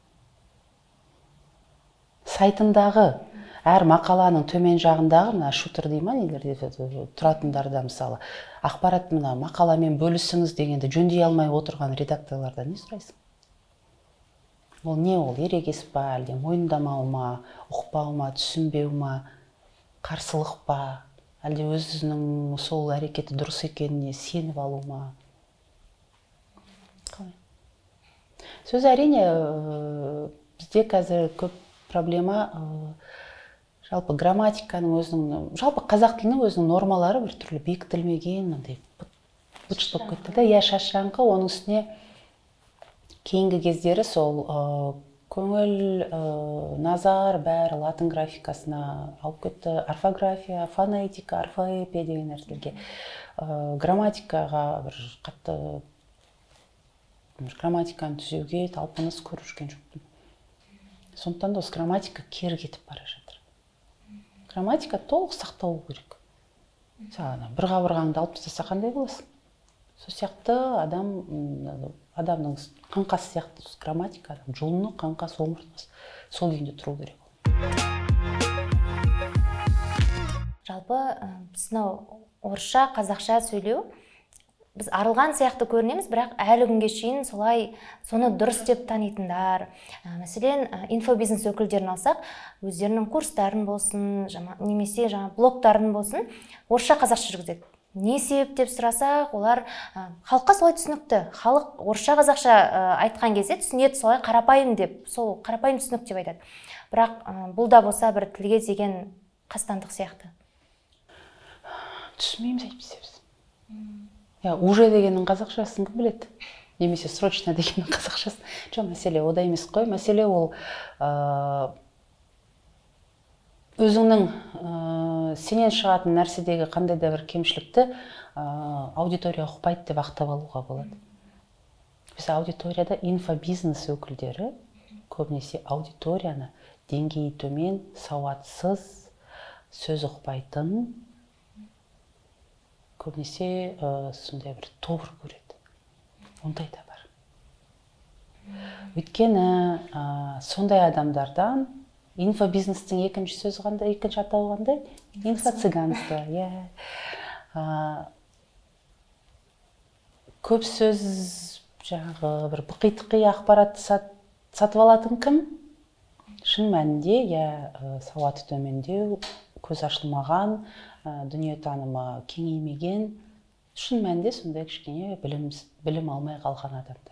Сайтындағы әр мақаланың төмен жағындағы, мына шутер дей ма, нелерде тұратындарда мысалы, ақпарат мына мақаламен бөлісіңіз дегенді жөндей алмай отырған редакторлардан не сұрайсың? Ол не ол? Ерегес па, әлде мойындамау ма, ұқпау ма, түсінбеу ма, қарсылық па, әлде өзінің сол әрекеті дұрыс екеніне сеніп алу ма? Қалай? Сөз әрине, бізде қазір көп проблема жалпы грамматиканың өзінің, жалпы қазақ тілінің өзінің нормалары бір түрлі бекітілмеген, мынандай бұт болып кетті да, я шашыраңқы, оның үстіне кейінгі кездері сол көңіл, назар бәрі латын графикасына алып кетті. Орфография, фонетика, орфоэпия деген нәрселерге. Грамматикаға бір қатты грамматиканы түзеуге талпыныс көріп жүрген жоқпын. Сондықтан да осы грамматика кері кетіп бара жатыр. Грамматика толық сақталу керек. Бір қабырғаңды алып тастаса қандай боласың? Сол сияқты адам, адамның қаңқасы сияқты грамматика, жұлыны, қаңқасы, омыртқасы сол күйінде тұру керек. Жалпы біз орысша, қазақша сөйлеу біз арылған сияқты көрінеміз, бірақ әлі күнге шейін солай соны дұрыс деп танитындар. Мәселен, инфобизнес өкілдерін алсақ, өздерінің курстарын болсын, немесе блогтарын болсын, орысша, қазақша жүргізеді. Не себеп деп сұрасақ, олар халыққа солай түсінікті. Халық орысша, қазақша айтқан кезде түсінеді, солай қарапайым деп, сол қарапайым түсінік деп айтады. Бірақ бұл да болса бір тілге деген қастандық сияқты. Түсінбейміз әйтпесе біз. Я уже дегеннің қазақшасын кім біледі? Немесе срочно дегеннің қазақшасын. Жоқ, мәселе ода емес қой. Мәселе ол өзіңнің сенен шығатын нәрседегі қандай да бір кемшілікті аудитория ұқпайды деп ақтап алуға болады. Біз аудиторияда инфобизнес өкілдері көбінесе аудиторияны деңгейі төмен, сауатсыз, сөз ұқпайтын, көбінесе сондай бір тобыр көреді. Ондай да бар. Өйткені сондай адамдардан инфобизнестің екінші сөзі қандай, екінші атауы қандай? Инфо-цыганство. Көп сөз жаңағы бір бұқи-тықи ақпаратты сатып алатын кім? Шын мәнінде, сауаты төмендеу, көз ашылмаған, дүниетанымы кеңеймеген, шын мәнінде сондай кішкене білім алмай қалған адамдар.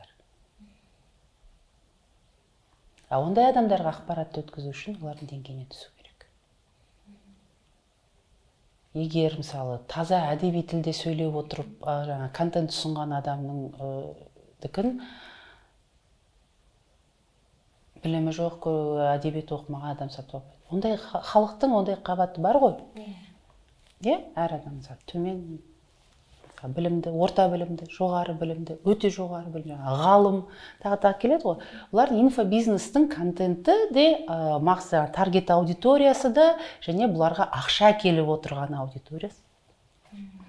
Ондай адамдарға ақпаратты өткізу үшін олардың деңгейіне түсу керек. Егер мысалы таза әдеби тілде сөйлеп отырып, контент ұсынған адамның дікін білімі жоқ, әдебиет оқымаған адам сатып алады. Ондай халықтың ондай қабаты бар ғой. Әр адам төмен білімді, орта білімді, жоғары білімді, өте жоғары білімді, ғалым, тағы-тағы келеді ғой. Олардың инфобизнестің контенті де, мақсат таргет аудиториясы да, және бұларға ақша келіп отырған аудиториясы.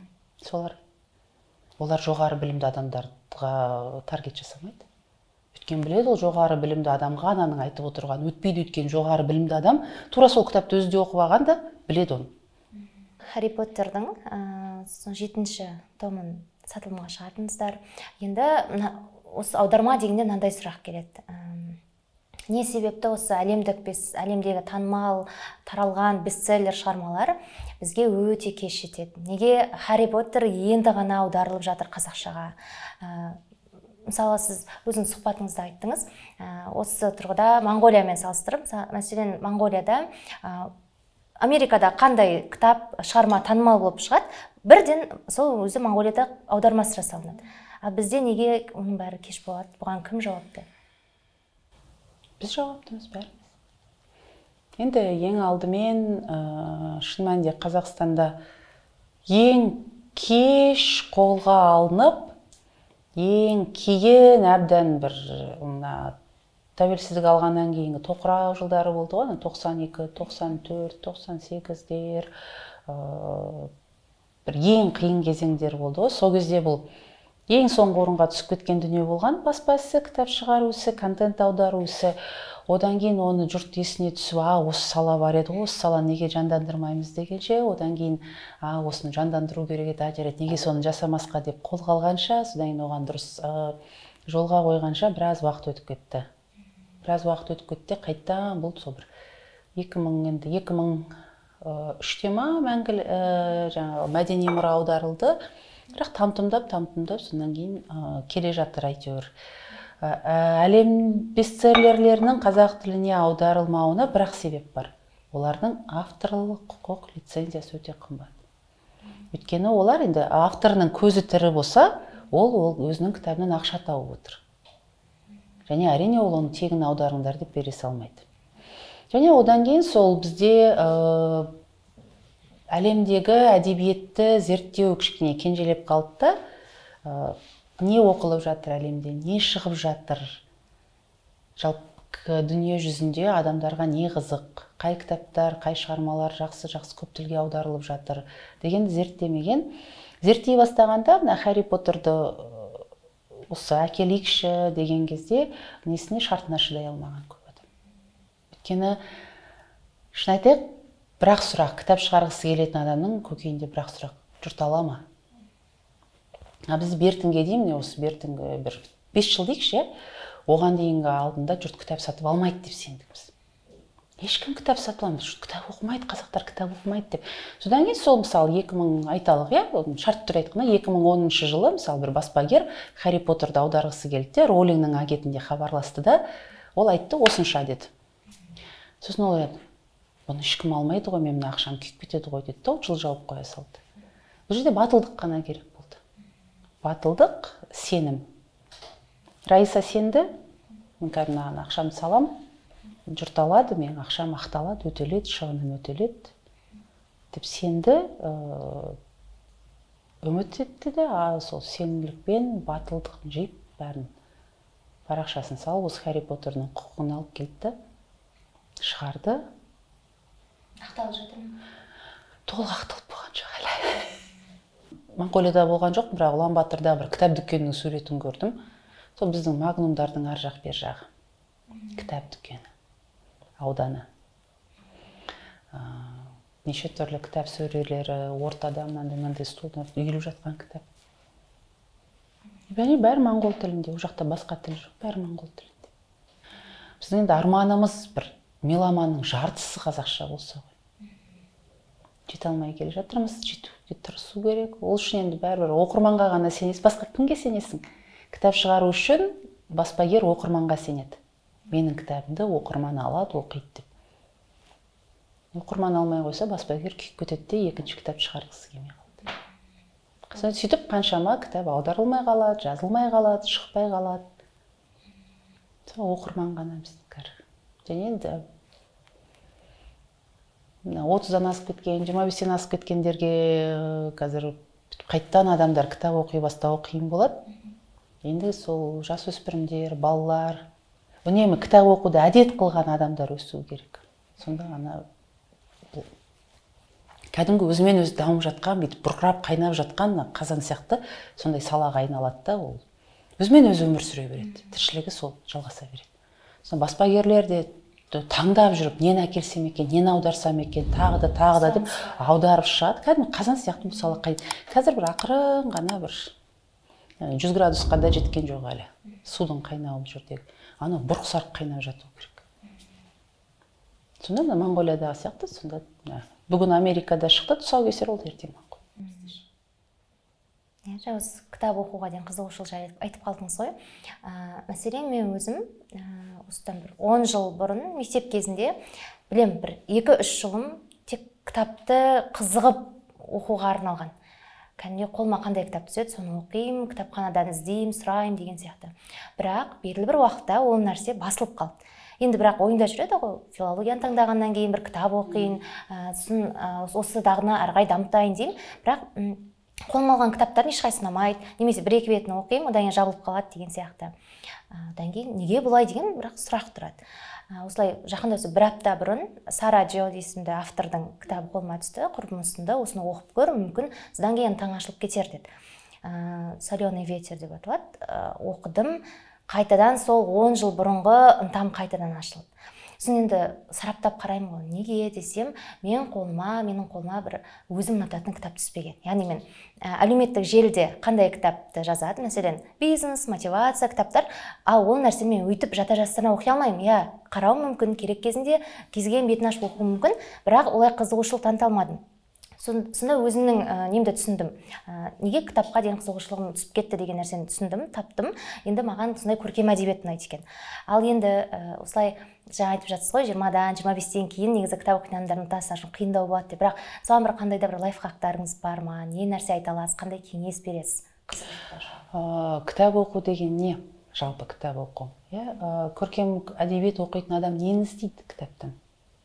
Солар. Олар жоғары білімді адамдарға таргет жасамайды. өйткені біледі ол жоғары білімді адамға ананың айтып отырған өтпейді, өткен жоғары білімді адам тура сол кітапты өзі де оқып алған да біледі оны. Харри Поттердің жетінші томын сатылымға шығардыңыздар. Енді осы аударма дегенде мынандай сұрақ келеді. Не себепті осы әлемдік әлемдегі танымал таралған бестселлер шығармалар бізге өте кеш жетеді? Неге Харри Поттер енді ғана аударылып жатыр қазақшаға? Мысалы, сіз өзіңіз сұхбатыңызда айттыңыз, осы тұрғыда Моңғолиямен салыстырып, мәселен, Моңғолияда Америкада қандай кітап шығарма танымал болып шығады, бірден сол өзі Моңғолияда аудармасы жасалынады. А бізде неге оның бәрі кеш болады? Бұған кім жауапты? Біз жауаптымыз бәріміз. Енді ең алдымен шын мәнінде Қазақстанда ең кеш қолға алынып, ең кейін әбден бір тәуелсіздік алғаннан кейінгі тоқырау жылдары болды ғой, тоқсан екі, тоқсан төрт, тоқсан сегіздер, бір ең қиын кезеңдер болды ғой. Сол кезде бұл ең соңғы орынға түсіп кеткен дүние болған. Баспа ісі, кітап шығару ісі, контент аудару ісі. Одан кейін оны жұрт есіне түсіп, а, осы сала бар еді, осы сала неге жандандырмаймыз дегенше, одан кейін, а, осыны жандандыру керек еді, жарайды, неге соны жасамасқа деп қолға алғанша, содан кейін оған дұрыс жолға қойғанша біраз уақыт өтіп кетті. Біраз уақыт өтіп кетті, қайттан бұл сол бір екі мың енді екі мың үште ма мәңгілік жаңағы мәдени мұра аударылды. Бірақ тамтымдап, тамтымдап, содан кейін келе жатыр әйтеуір. Әлем бестселлерлерінің қазақ тіліне аударылмауына бірақ себеп бар. Олардың авторлық құқық лицензиясы өте қымбат. Өйткені олар енді авторының көзі тірі болса, ол ол өзінің кітабынан ақша тауып отыр. Және әрине ол оны тегін аударыңдар деп бере салмайды. Және одан кейін сол бізде әлемдегі әдебиетті зерттеу кішкене кенжелеп қалды да, не оқылып жатыр әлемде, не шығып жатыр, жалпы дүние жүзінде адамдарға не қызық, қай кітаптар, қай шығармалар жақсы-жақсы көп тілге аударылып жатыр дегенді зерттемеген. Зерттей бастағанда Харри Поттерді осы әкелейікші деген кезде несіне шартына шыдай алмаған көп адам. Өйткені шын айтайық, бірақ сұрақ, кітап шығарғысы келетін адамның көкейінде бірақ сұрақ, жұрт ала ма? А біз бертінге деймін, осы бертінгі бір бес жыл дейікші, оған дейінгі алдында жұрт кітап сатып алмайды деп сендікпіз. Ешкім кітап сатып алмайды, жұрт кітап оқымайды, қазақтар кітап оқымайды деп. Содан кейін сол мысалы екі мың айталық, иә, шарт түрі айтқанда екі мың оныншы жылы мысалы бір баспагер Харри Поттерді аударғысы келді, Роулиңнің агентіне хабарласты да, ол айтты, осынша деді. Сосын ол айтты, бұны ешкім алмайды ғой, мен мына ақшам күйіп кетеді ғой деді, ол жыл жауып қоя салды. Бұл жерде батылдық қана керек болды. Батылдық, сенім. Раиса сенді, мен кәдімгі ақшамды салам, жұрт алады, мен ақшам ақталады, өтеледі, шығыным өтеледі деп сенді, үміт етті де, сол сенімділікпен батылдықтың жиып бәрін парақшасын салып, осы Харри Поттердің құқығын алып келді, шығарды. Ақталып жатыр ма? Толық ақталып болған жоқ әлі. Моңғолияда болған жоқ, бірақ Ұлан Батырда бір кітап дүкенінің суретін көрдім. Сол біздің Магнумдардың ар жақ бер жағы. Кітап дүкені, ауданы. Неше түрлі кітап сөрелері, ортада мынандай столдар үйіліп жатқан кітап. Бәрі бәрі моңғол тілінде, ол жақта басқа тіл жоқ, бәрі моңғол тілінде. Біздің енді арманымыз бір меломанның жартысы қазақша болса ғой. Жете алмай келе жатырмыз, жетуге тырысу керек. Ол үшін енді бәрібір оқырманға ғана сенесің, басқа кімге сенесің? Кітап шығару үшін баспагер оқырманға сенеді. Менің кітабымды оқырман алады, оқиды деп. Оқырман алмай қойса, баспагер күйіп кетеді де екінші кітап шығарғысы келмей қалды. Сөйтіп қаншама кітап аударылмай қалады, жазылмай қалады, шықпай қалады. Сол оқырман ғана біздің. Және енді отыздан асып кеткен, жиырма бестен асып кеткендерге қазір қайттан адамдар кітап оқи бастауы қиын болады. Енді сол жасөспірімдер, балалар, үнемі кітап оқуды әдет қылған адамдар өсуі керек. Сонда ғана кәдімгі өзімен өзі дамып жатқан, бүйтіп бұрқырап қайнап жатқан қазан сияқты сондай салаға айналады да, ол өзімен өзі өмір сүре береді, тіршілігі сол жалғаса береді. Сосын баспагерлер де таңдап жүріп, нені әкелсем екен, нені аударсам екен, тағы да тағы да деп аударып шығады. Кәдімгі қазан сияқты мысалы қазір бір ақырын ғана бір жүз градусқа да жеткен жоқ әлі. Судың қайнауы жүрдегі. Ана бұрқ сарқ қайнап жату керек. Сонда да Моңғолиядағы сияқты, сонда бүгін Америкада шықты, тұсаукесер болды ертең. Осы кітап оқуға деген қызығушылық жайлы айтып қалдыңыз ғой. Мәселен, мен өзім осыдан бір он жыл бұрын мектеп кезінде білем, бір екі-үш жылым тек кітапты қызығып оқуға арналған. Кәдімгі қолыма қандай кітап түседі, соны оқимын, кітапханадан іздеймін, сұраймын деген сияқты. Бірақ белгілі бір уақытта ол нәрсе басылып қалды. Енді бірақ ойында жүреді ғой, филологияны таңдағаннан кейін бір кітап оқиын, осы дағдыны ары қарай дамытайын деймін. Бірақ қолыма алған кітаптардың ешқайсысы ұнамайды, немесе бір-екі бетін оқимын, одан кейін жабылып қалады деген сияқты. Одан кейін неге бұлай деген бірақ сұрақ тұрады. Осылай жақында осы бір апта бұрын Сара Джиол есімді автордың кітабы қолыма түсті, құрбым ұсынды, осыны оқып көр, мүмкін содан кейін таң ашылып кетер деді. Соленый ветер деп аталады. Оқыдым, қайтадан сол он жыл бұрынғы ынтам қайтадан ашылды. Сосын енді сараптап қараймын ғой, неге десем, мен қолыма, менің қолыма бір өзім ұнататын кітап түспеген. Яғни мен әлеуметтік желіде қандай кітапты жазады, мәселен, бизнес, мотивация кітаптар, ал ол нәрсені мен өйтіп жата жастарына оқи алмаймын. Я қарауым мүмкін, керек кезінде кезген бетін ашып оқуым мүмкін, бірақ олай қызығушылық таныта алмадым. Сонда өзімнің немді түсіндім. Неге кітапқа деген қызығушылығым түсіп кетті деген нәрсені түсіндім, таптым. Енді маған сондай көркем әдебиет ұнайды екен. Ал енді осылай жаңа айтып жатсыз ғой, жиырмадан, жиырма бестен кейін негізі кітап оқитын адамдардың ынтасы ашып қиындау болады деп. Бірақ соған бір қандай да бір лайфхактарыңыз бар ма? Не нәрсе айта аласыз? Қандай кеңес бересіз? Кітап оқу деген не? Жалпы кітап оқу. Көркем әдебиет оқитын адам нені іздейді кітаптан?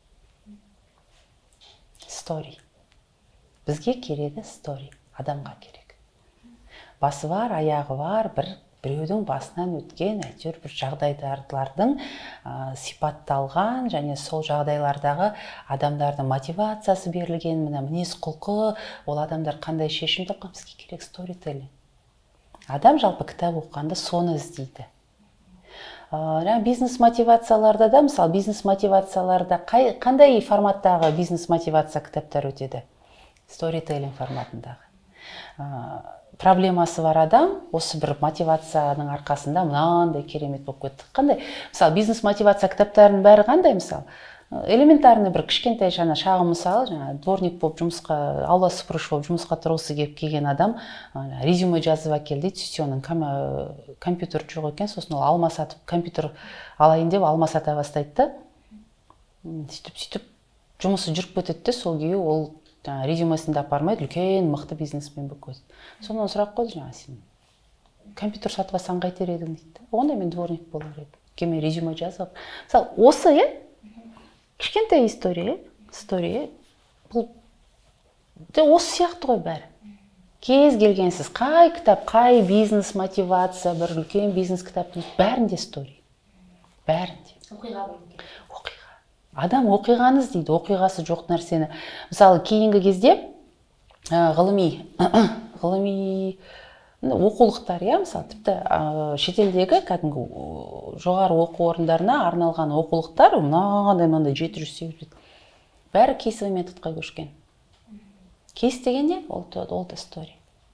Story. Бізге керегі стори, адамға керек. Басы бар, аяғы бар, бір біреудің басынан өткен әйтеуір бір жағдайлардың сипатталған және сол жағдайлардағы адамдардың мотивациясы берілген, мына мінез құлқы, ол адамдар қандай шешім тапқан, бізге керек сторителлинг. Адам жалпы кітап оқығанда соны іздейді. Бизнес мотивацияларда да, мысалы бизнес мотивацияларда қандай форматтағы бизнес мотивация кітаптар өтеді? Сторителлинг форматындағы. Проблемасы бар адам, осы бір мотивацияның арқасында мынандай керемет болып кетті. Қандай? Мысалы, бизнес мотивация кітаптарының бәрі қандай, мысалы? Элементарный бір кішкентай жаңа шағын мысалы, жаңа дворник болып жұмысқа, аула сыпырушы болып жұмысқа тұрғысы келіп келген адам резюме жазып әкелді, сөйтсе оның компьютер жоқ екен, сосын ол алма сатып, компьютер алайын деп алма сата бастайды. Сөйтіп, жұмысы жүріп кетеді, сол күйі ол резюмесінде апармайды, үлкен мықты бизнесмен болып кетті. Сонан сұрақ қойды, жаңа сен компьютер сатып алсаң қайтер едің дейді. Онда мен дворник болар едім. Келмей резюме жазып. Мысалы, осы е кішкентай история, история. Бұл осы сияқты ғой бәрі. Кез келгенсіз қай кітап, қай бизнес мотивация, бір үлкен бизнес кітаптың бәрінде история. Бәрінде. Оқиға болып. Адам оқиғаны іздейді, оқиғасы жоқ нәрсені. Мысалы, кейінгі кезде ғылыми, ғылыми оқулықтар, иә, мысалы, тіпті шетелдегі кәдімгі жоғары оқу орындарына арналған оқулықтар, мынандай жеті жүз сегіз жүз бәрі кейсовый методқа көшкен. Кейс дегенде ол да история.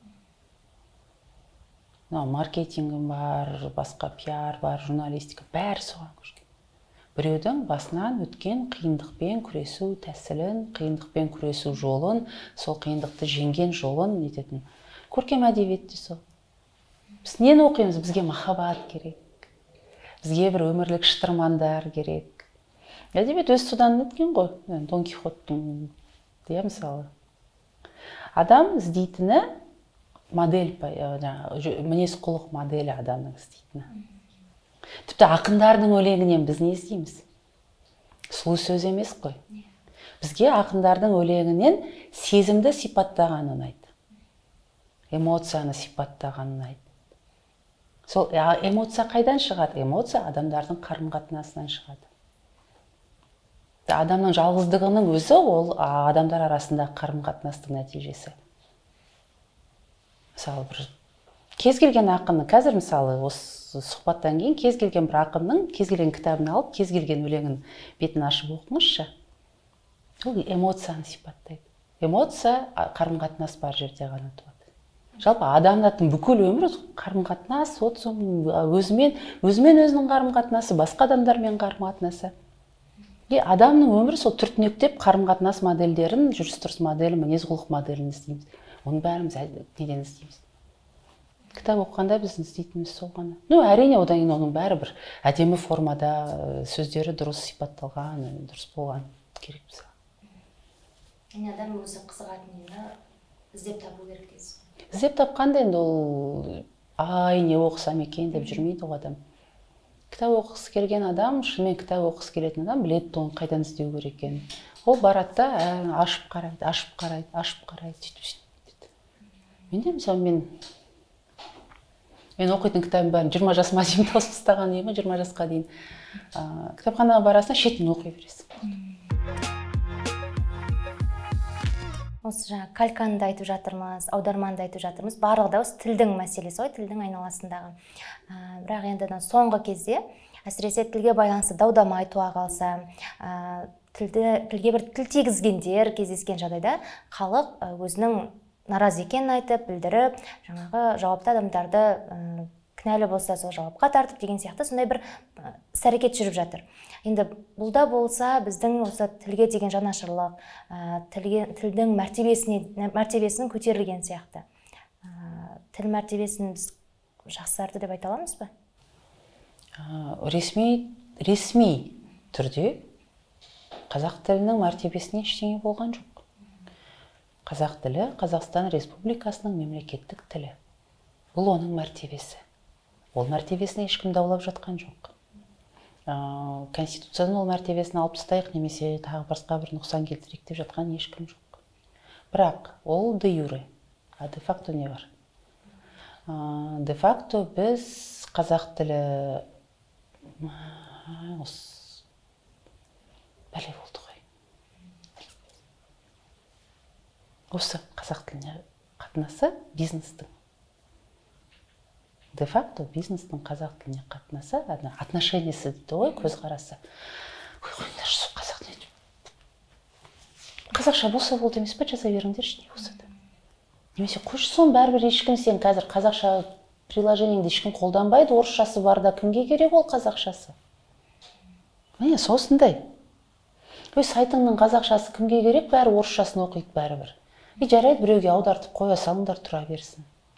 Маркетингім бар, басқа пиар бар, журналистика, бәрі соған көшкен. Біреудің басынан өткен қиындықпен күресу тәсілін, қиындықпен күресу жолын, сол қиындықты жеңген жолын нететін. Көркем әдебиетте сол. Біз нені оқимыз? Бізге махаббат керек. Бізге бір өмірлік шытырмандар керек. Әдебиет өз содан өткен ғой. Дон Кихоттың, иә, мысалы. Адам іздейтіні модель, мінез құлық моделі адамның іздейтіні. Тіпті ақындардың өлеңінен біз не іздейміз? Сұлу сөз емес қой. Бізге ақындардың өлеңінен сезімді сипаттаған ұнайды. Эмоцияны сипаттаған ұнайды. Сол эмоция қайдан шығады? Эмоция адамдардың қарым-қатынасынан шығады. Адамның жалғыздығының өзі ол адамдар арасында қарым-қатынастың нәтижесі. Мысалы, бір кез келген ақынның, қазір мысалы осы сұхбаттан кейін кез келген бір ақынның кез келген кітабын алып, кез келген өлеңін бетін ашып оқыңызшы. Ол эмоцияны сипаттайды. Эмоция қарым-қатынас бар жерде ғана туады. Жалпы адамдардың бүкіл өмірі қарым-қатынас, социум, өзімен, өзімен өзінің қарым-қатынасы, басқа адамдармен қарым-қатынасы. И адамның өмірі сол түртінектеп қарым-қатынас модельдерін, жүріс-тұрыс моделі, мінез-құлық моделін іздейміз. Оның бәріміз неден іздейміз? Кітап оқығанда біз іздейтініміз сол ғана. Ну, әрине, одан кейін оның бәрі бір әдемі формада, сөздері дұрыс сипатталған, дұрыс болған керек бізде. Яғни адам өзі қызығатынына іздеп табу керек дейсіз. Іздеп тапқанда енді ол ай не оқысам екен деп жүрмейді ол адам. Кітап оқығысы келген адам, шынымен кітап оқығысы келетін адам біледі оны қайдан іздеу керек екенін. Ол барады да ашып қарайды, ашып қарайды, ашып қарайды, сөйтіп. Менде мысалы мен мен оқитын кітабым бәрін жиырма жасыма дейін тауысып тастаған деймін, жиырма жасқа дейін. Кітапханаға барасың, шетін оқи бересің. Осы жаңа кальканды айтып жатырмыз, аударманды айтып жатырмыз. Барлығы да осы тілдің мәселесі ғой, тілдің айналасындағы. Бірақ енді соңғы кезде әсіресе тілге байланысты дау-дамай айтуға қалса, тілге бір тіл тигізгендер кездескен жағдайда халық өзінің наразы екенін айтып, білдіріп, жаңағы жауапты адамдарды кінәлі болса сол жауапқа тартып деген сияқты сондай бір іс-әрекет жүріп жатыр. Енді бұлда болса біздің осы тілге деген жанашырлық, тілдің мәртебесінің көтерілген сияқты. Тіл мәртебесін біз жақсарды деп айта аламыз ба? Ресми түрде қазақ тілінің мәртебесіне ештеңе болған жоқ. Қазақ тілі Қазақстан Республикасының мемлекеттік тілі. Бұл оның мәртебесі. Ол мәртебесін ешкім даулап жатқан жоқ. Конституцияның ол мәртебесін алып тастайық немесе тағы басқа бір нұқсан келтірейік деп жатқан ешкім жоқ. Бірақ ол де юре, а де факто не бар? Де факто біз қазақ тілі бәле болды ғой. Осы қазақ тіліне қатынасы бизнестің. Де факто бизнестің қазақ тіліне қатынасы, отношениесі дейді ғой, көзқарасы. Ой, қойыңдаршы, сол қазақ тіліне. Қазақша болса болды емес па, жаза беріңдерші, не болса да. Немесе қойшы соны бәрібір ешкім сен қазір қазақша приложениеңді ешкім қолданбайды, орысшасы барда кімге керек ол қазақшасы? Міне, осындай. Ой, сайтыңның қазақшасы кімге керек, бәрі орысшасын оқиды бәрібір. И жарайды, біреуге аудартып қоя салыңдар, тұра берсін.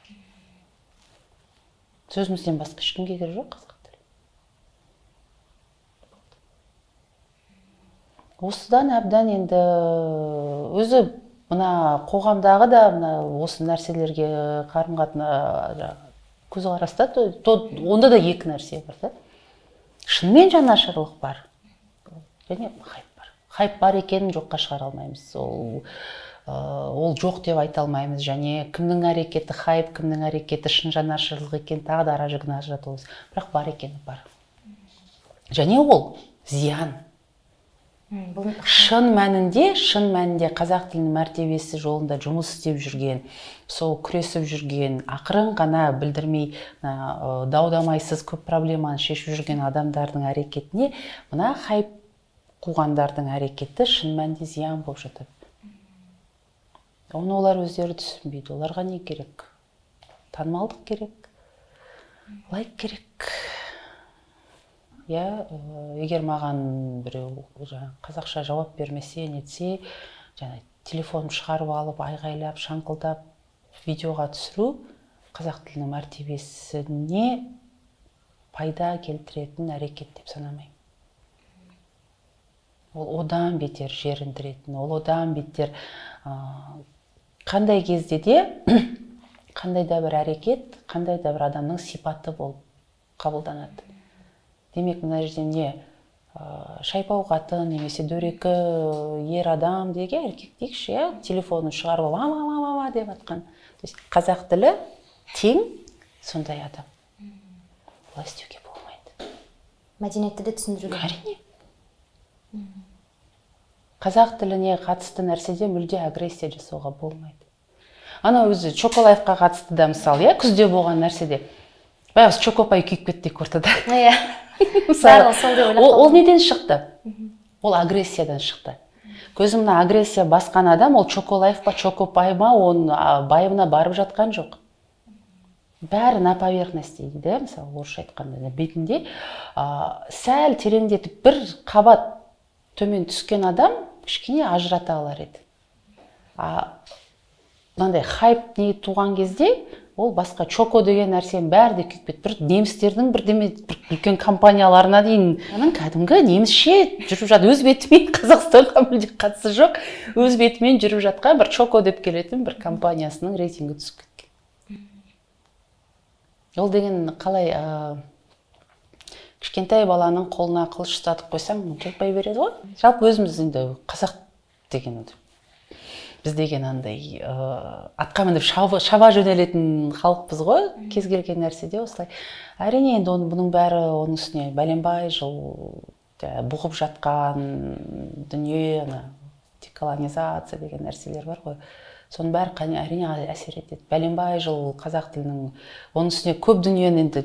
Сөзімізден басқа ешкімге керек жоқ қазақ тілі. Осыдан әбден енді өзі мына қоғамдағы да осы нәрселерге қарым-қатына көзқараста, онда да екі нәрсе бар. Шынымен жанашырлық бар, және хайп бар. Хайп бар екенін жоққа шығара алмаймыз. Ол жоқ деп айта алмаймыз, және кімнің әрекеті хайп, кімнің әрекеті шын жанашырлық екен, тағы да ара жігін ажыратуымыз. Бірақ бар екені бар. Және ол зиян. Шын мәнінде, шын мәнінде қазақ тілінің мәртебесі жолында жұмыс істеп жүрген, сол күресіп жүрген, ақырын ғана білдірмей, дау-дамайсыз көп проблеманы шешіп жүрген адамдардың әрекетіне, мына хайп қуғандардың әрекеті шын мәнінде зиян болып жатады. Оны олар өздері түсінбейді. Оларға не керек? Танымалдық керек, лайк керек. Я, егер маған біреу қазақша жауап бермесе, нетсе, жаңа телефонын шығарып алып, айғайлап, шаңқылдап, видеоға түсіру қазақ тілінің мәртебесіне пайда келтіретін әрекет деп санамаймын. Ол одан бетер жеріндіретін, ол одан бетер қандай кезде де, қандай да бір әрекет, қандай да бір адамның сипаты болып қабылданады. Демек, мына жерде не шайпау қатын, немесе дөрекі ер адам деген еркек дейікші, телефонын шығарып, ма-ма-ма-ма деп атқан. Қазақ тілі тең сондай адам. Олай істеуге болмайды. Мәдениетті де түсіндіруге. Әрине. Қазақ тіліне қатысты нәрседе мүлде агрессия жасауға болмайды. ана өзі Чоколайфқа қатысты да мысалы, иә, күзде болған нәрседе баяғы Чокопай күйіп кетті деп ортада. Иә. Барлығы сол деп ойлап Ол неден шықты? Ол агрессиядан шықты. Көзімна агрессия басқан адам, ол Чоколайф па, Чокопай ма, оның байыбына барып жатқан жоқ. Бәрі на поверхности дейді, мысалы, орысша айтқанда бетінде сәл тереңдетіп бір қабат төмен түскен адам кішкене ажырата алар еді. Мынандай хайп не туған кезде ол басқа Чоко деген нәрсенің бәрі де күйіп кетті. Бір немістердің бір деме бір үлкен компанияларына дейін кәдімгі немісше жүріп жатыр. Өз бетімен Қазақстанға мүлде қатысы жоқ. Өз бетімен жүріп жатқан бір Чоко деп келетін бір компаниясының рейтингі түсіп кеткен. Ол деген қалай кішкентай баланың қолына қылыш ұстатып қойсаң, жатпай береді ғой. Жалпы өзіміз енді қазақ деген біз деген андай атқа мініп шаба жөнелетін халықпыз ғой, кез келген нәрседе осылай. Әрине енді бұның бәрі оның үстіне бәленбай жыл бұғып жатқан дүние, деколонизация деген нәрселер бар ғой. Соның бәрі әрине әсер етеді. Бәленбай жыл қазақ тілінің, оның үстіне көп дүниені енді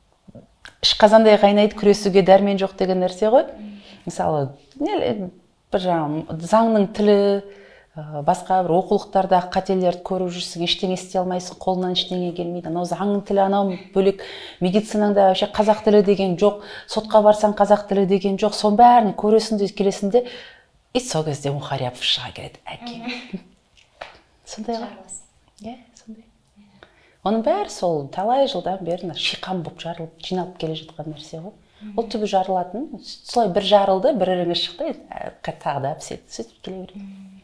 ішқазандай қайнайды, күресуге дәрмен жоқ деген нәрсе ғой. Мысалы, бір жаңағы заңның тілі, басқа бір оқулықтарда қателерді көріп жүрсің, ештеңе істей алмайсың, қолынан ештеңе келмейді. Анау заңның тілі, анау бөлек, медицинаңда вообще қазақ тілі деген жоқ, сотқа барсаң қазақ тілі деген жоқ. Соның бәрін көресің де келесінде, и сол кезде Мұхарияпов шыға келеді, әке. Сондай ғой. Иә, сондай. Оның бәрі сол талай жылдан бері шиқан болып жарылып, жиналып келе жатқан нәрсе ғой. Ол түбі жарылатын, солай бір жарылды, бір іріңі шықты, тағы да әпсет, сөйтіп келе береді.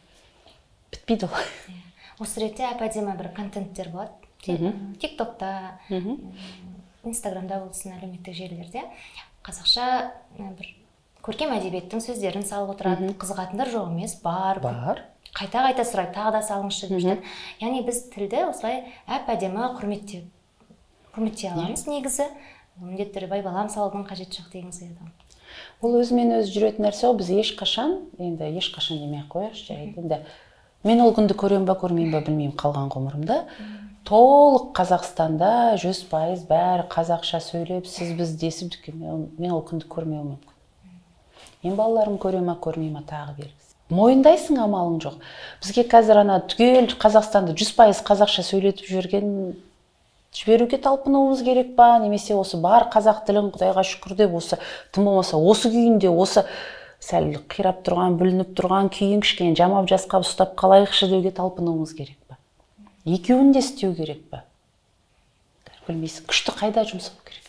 Бітпейді ол. Осы ретте әп-әдемі бір контенттер болады. Тиктокта, Инстаграмда болсын, әлеуметтік желілерде қазақша бір көркем әдебиеттің сөздерін салып отырады. Қызығатындар жоқ емес, бар. Бар. Қайта-қайта сұрайды, тағы да салыңызшы деп жатады. Яғни біз тілді осылай әп-әдемі құрметтеп құрметтей аламыз негізі. Міндетті түрде байбалам салудың қажеті жоқ дегіңіз келеді. Ол өзімен өзі жүретін нәрсе, ол біз ешқашан, енді ешқашан демей-ақ қояйықшы, жарайды. Енді мен ол күнді көрем ба, көрмеймін ба білмеймін қалған ғұмырымда. Толық Қазақстанда жүз пайыз бәрі қазақша сөйлеп, сіз біз десіп, мен ол күнді көрмеуім мүмкін. Мен балаларым көре ма, көрмей ма тағы белгісіз. Мойындайсың, амалың жоқ. Бізге қазір ана түгел Қазақстанды жүз пайыз қазақша сөйлетіп жүрген жіберуге талпынуымыз керек па, немесе осы бар қазақ тілін Құдайға шүкір деп осы тым болмаса осы күйінде осы сәл қирап тұрған, бүлініп тұрған күйін кішкене жамап жасқап ұстап қалайықшы деуге талпынуымыз керек па? Екеуін де істеу керек па? Білмейсің, күшті қайда жұмсау керек?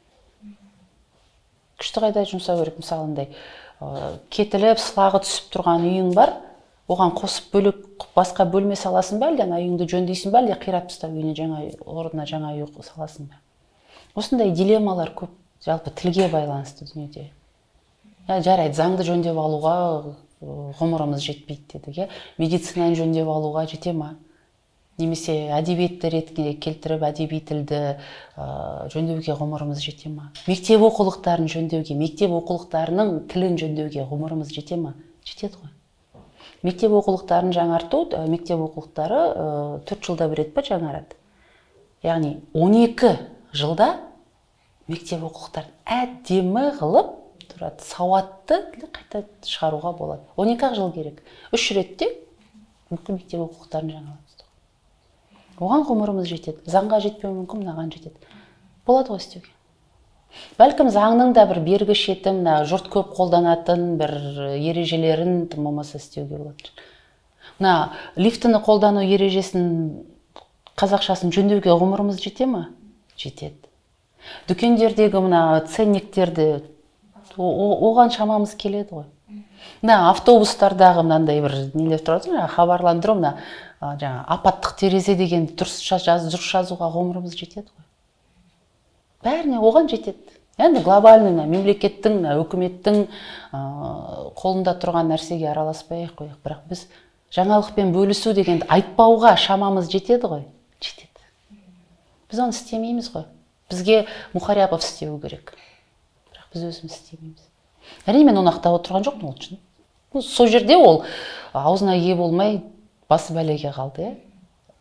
Күшті қайда жұмсау керек? Мысалындай, кетіліп, сылағы түсіп тұрған үйің бар, оған қосып бөлек басқа бөлме саласын ба, әлде ана үйіңді жөндейсің ба, әлде қирап тастап үйіне жаңа орнына жаңа үй саласын ба? Осындай дилеммалар көп, жалпы тілге байланысты дүниеде. Жарайды, заңды жөндеп алуға ғұмырымыз жетпейді дедік, медицинаны жөндеп алуға жете ма? Немесе әдебиетті ретке келтіріп, әдеби тілді жөндеуге ғұмырымыз жете ма? Мектеп оқулықтарын жөндеуге, мектеп оқулықтарының тілін жөндеуге ғұмырымыз жете ма? Жетеді ғой. Мектеп оқулықтарын жаңарту, мектеп оқулықтары төрт жылда бір рет па жаңарады. Яғни он екі жылда мектеп оқулықтарын әдемі қылып тұрады, сауатты қайта шығаруға болады. он екі жыл керек. үш ретте мүмкін мектеп оқулықтарын жаңалап. Оған ғұмырымыз жетеді. Заңға жетпеу мүмкін, мынаған жетеді. Болады ғой істеуге. Бәлкім заңның да бір бергі шеті, жұрт көп қолданатын бір ережелерін тым болмаса істеуге болады. Мына лифтіні қолдану ережесін қазақшасын жөндеуге ғұмырымыз жете ма? Жетеді. Дүкендердегі мына ценниктерді оған шамамыз келеді ғой. Мына автобустардағы мынандай бір нелер тұрады, хабарландыру, мына жаңа апаттық терезе деген дұрыс жазуға ғұмырымыз жетеді ғой. Бәріне оған жетеді. Енді глобальный мемлекеттің, өкіметтің қолында тұрған нәрсеге араласпай қояйық. Бірақ біз жаңалықпен бөлісу дегенді айтпауға шамамыз жетеді ғой. Жетеді. Біз оны істемейміз ғой. Бізге Мұхарияпов істеу керек. Бірақ біз өзіміз істемейміз. Әрине мен оны ақтап отырған жоқпын ол үшін. Сол жерде ол аузына ие болмай басы бәлеге қалды.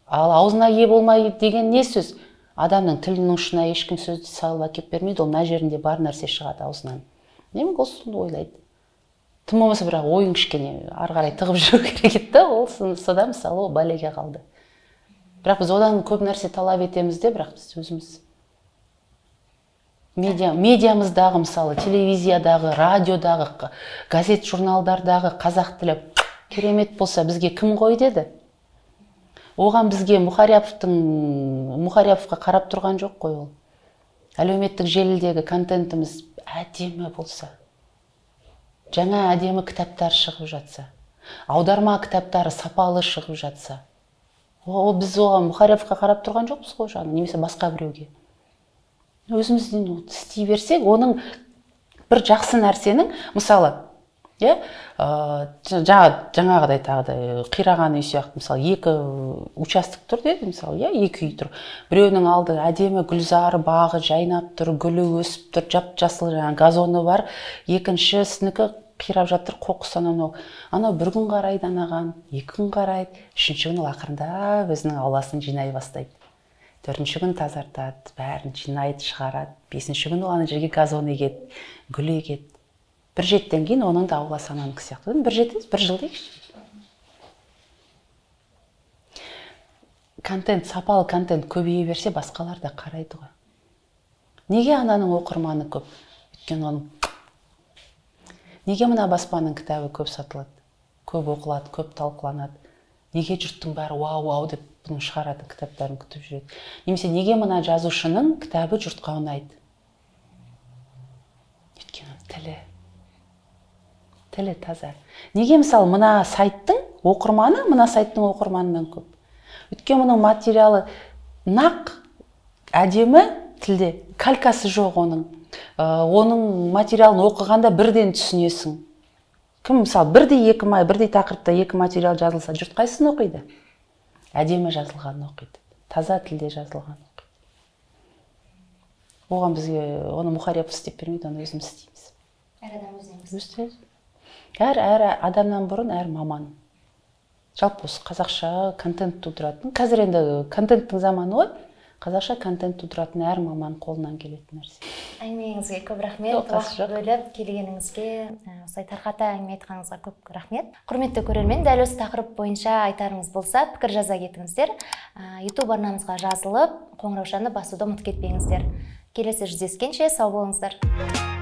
Ал аузына ие болмай деген не сөз? Адамның тілінің ұшына ешкім сөзді салып әкеп бермейді, ол мына жерінде бар нәрсе шығады аузынан. Демек ол сонда ойлайды. Тым болмаса бірақ ойын кішкене ары қарай тығып жүру керек еді, ол содан мысалы ол бәлеге қалды. Бірақ біз одан көп нәрсе талап етеміз де, бірақ біз өзіміз медиа, медиамыздағы мысалы телевизиядағы, радиодағы, газет журналдардағы қазақ тілі керемет болса бізге кім қой деді? Оған бізге Мұхарияповтың Мұхарияповқа қарап тұрған жоқ қой ол. Әлеуметтік желідегі контентіміз әдемі болса, жаңа әдемі кітаптар шығып жатса, аударма кітаптары сапалы шығып жатса, ол біз оған Мұхарияповқа қарап тұрған жоқпыз ғой жаңа, немесе басқа біреуге. Өзімізден істей берсек, оның бір жақсы нәрсенің, мысалы, иә, жаңа жаңағыдай тағы да қираған үй сияқты, мысалы, екі участок тұр деді, мысалы, иә, екі үй тұр. Біреуінің алды әдемі гүлзары бағы жайнап тұр, гүлі өсіп тұр, жап-жасыл жаңа газоны бар. Екіншісінікі қирап жатыр, қоқыс анау. Анау бір күн қарайды анаған, екі күн қарайды, үшінші күн ақырында өзінің ауласын жинай бастайды. Төртінші күн тазартады, бәрін жинайды, шығарады. Бесінші күн ана жерге газон егеді, гүл егеді. Бір жеттен кейін оның да ауласы ананікі сияқты. Бір жетіңіз, бір жыл дейікші. Контент, сапалы контент көбейе берсе, басқалар да қарайды ғой. Неге ананың оқырманы көп? Өйткені оның неге мына баспаның кітабы көп сатылады, көп оқылады, көп талқыланады? Неге жұрттың бәрі вау-вау деп бұның шығаратын кітаптарын күтіп жүреді? Немесе неге мына жазушының кітабы жұртқа ұнайды? Өйткені тілі. Тілі таза. Неге мысалы мына сайттың оқырманы, мына сайттың оқырманынан көп? Өйткені мұның материалы нақ, әдемі тілде, калькасы жоқ оның. Оның материалын оқығанда бірден түсінесің. Кім мысалы бірдей екі май, бірдей тақырыпта екі материал жазылса, жұрт қайсысын оқиды? Әдемі жазылғанын оқиды. Таза тілде жазылғанын оқиды. Оған бізге оны Мұхарияпов істеп бермейді, оны өзіміз істейміз. Әр адам өзінен істейді. Әр әр адамнан бұрын әр маман. Жалпы осы қазақша контент тудыратын. Қазір енді контенттің заманы ғой. Қазақша контент тудыратын әр маман қолынан келетін нәрсе. Әңгімеңізге көп рахмет. Уақыт бөліп келгеніңізге, осылай тарқата әңгіме айтқаныңызға көп рахмет. Құрметті көрермен, дәл осы тақырып бойынша айтарыңыз болса, пікір жаза кетіңіздер. YouTube арнамызға жазылып, қоңыраушаны басуды ұмытып кетпеңіздер. Келесі жүздескенше сау болыңыздар.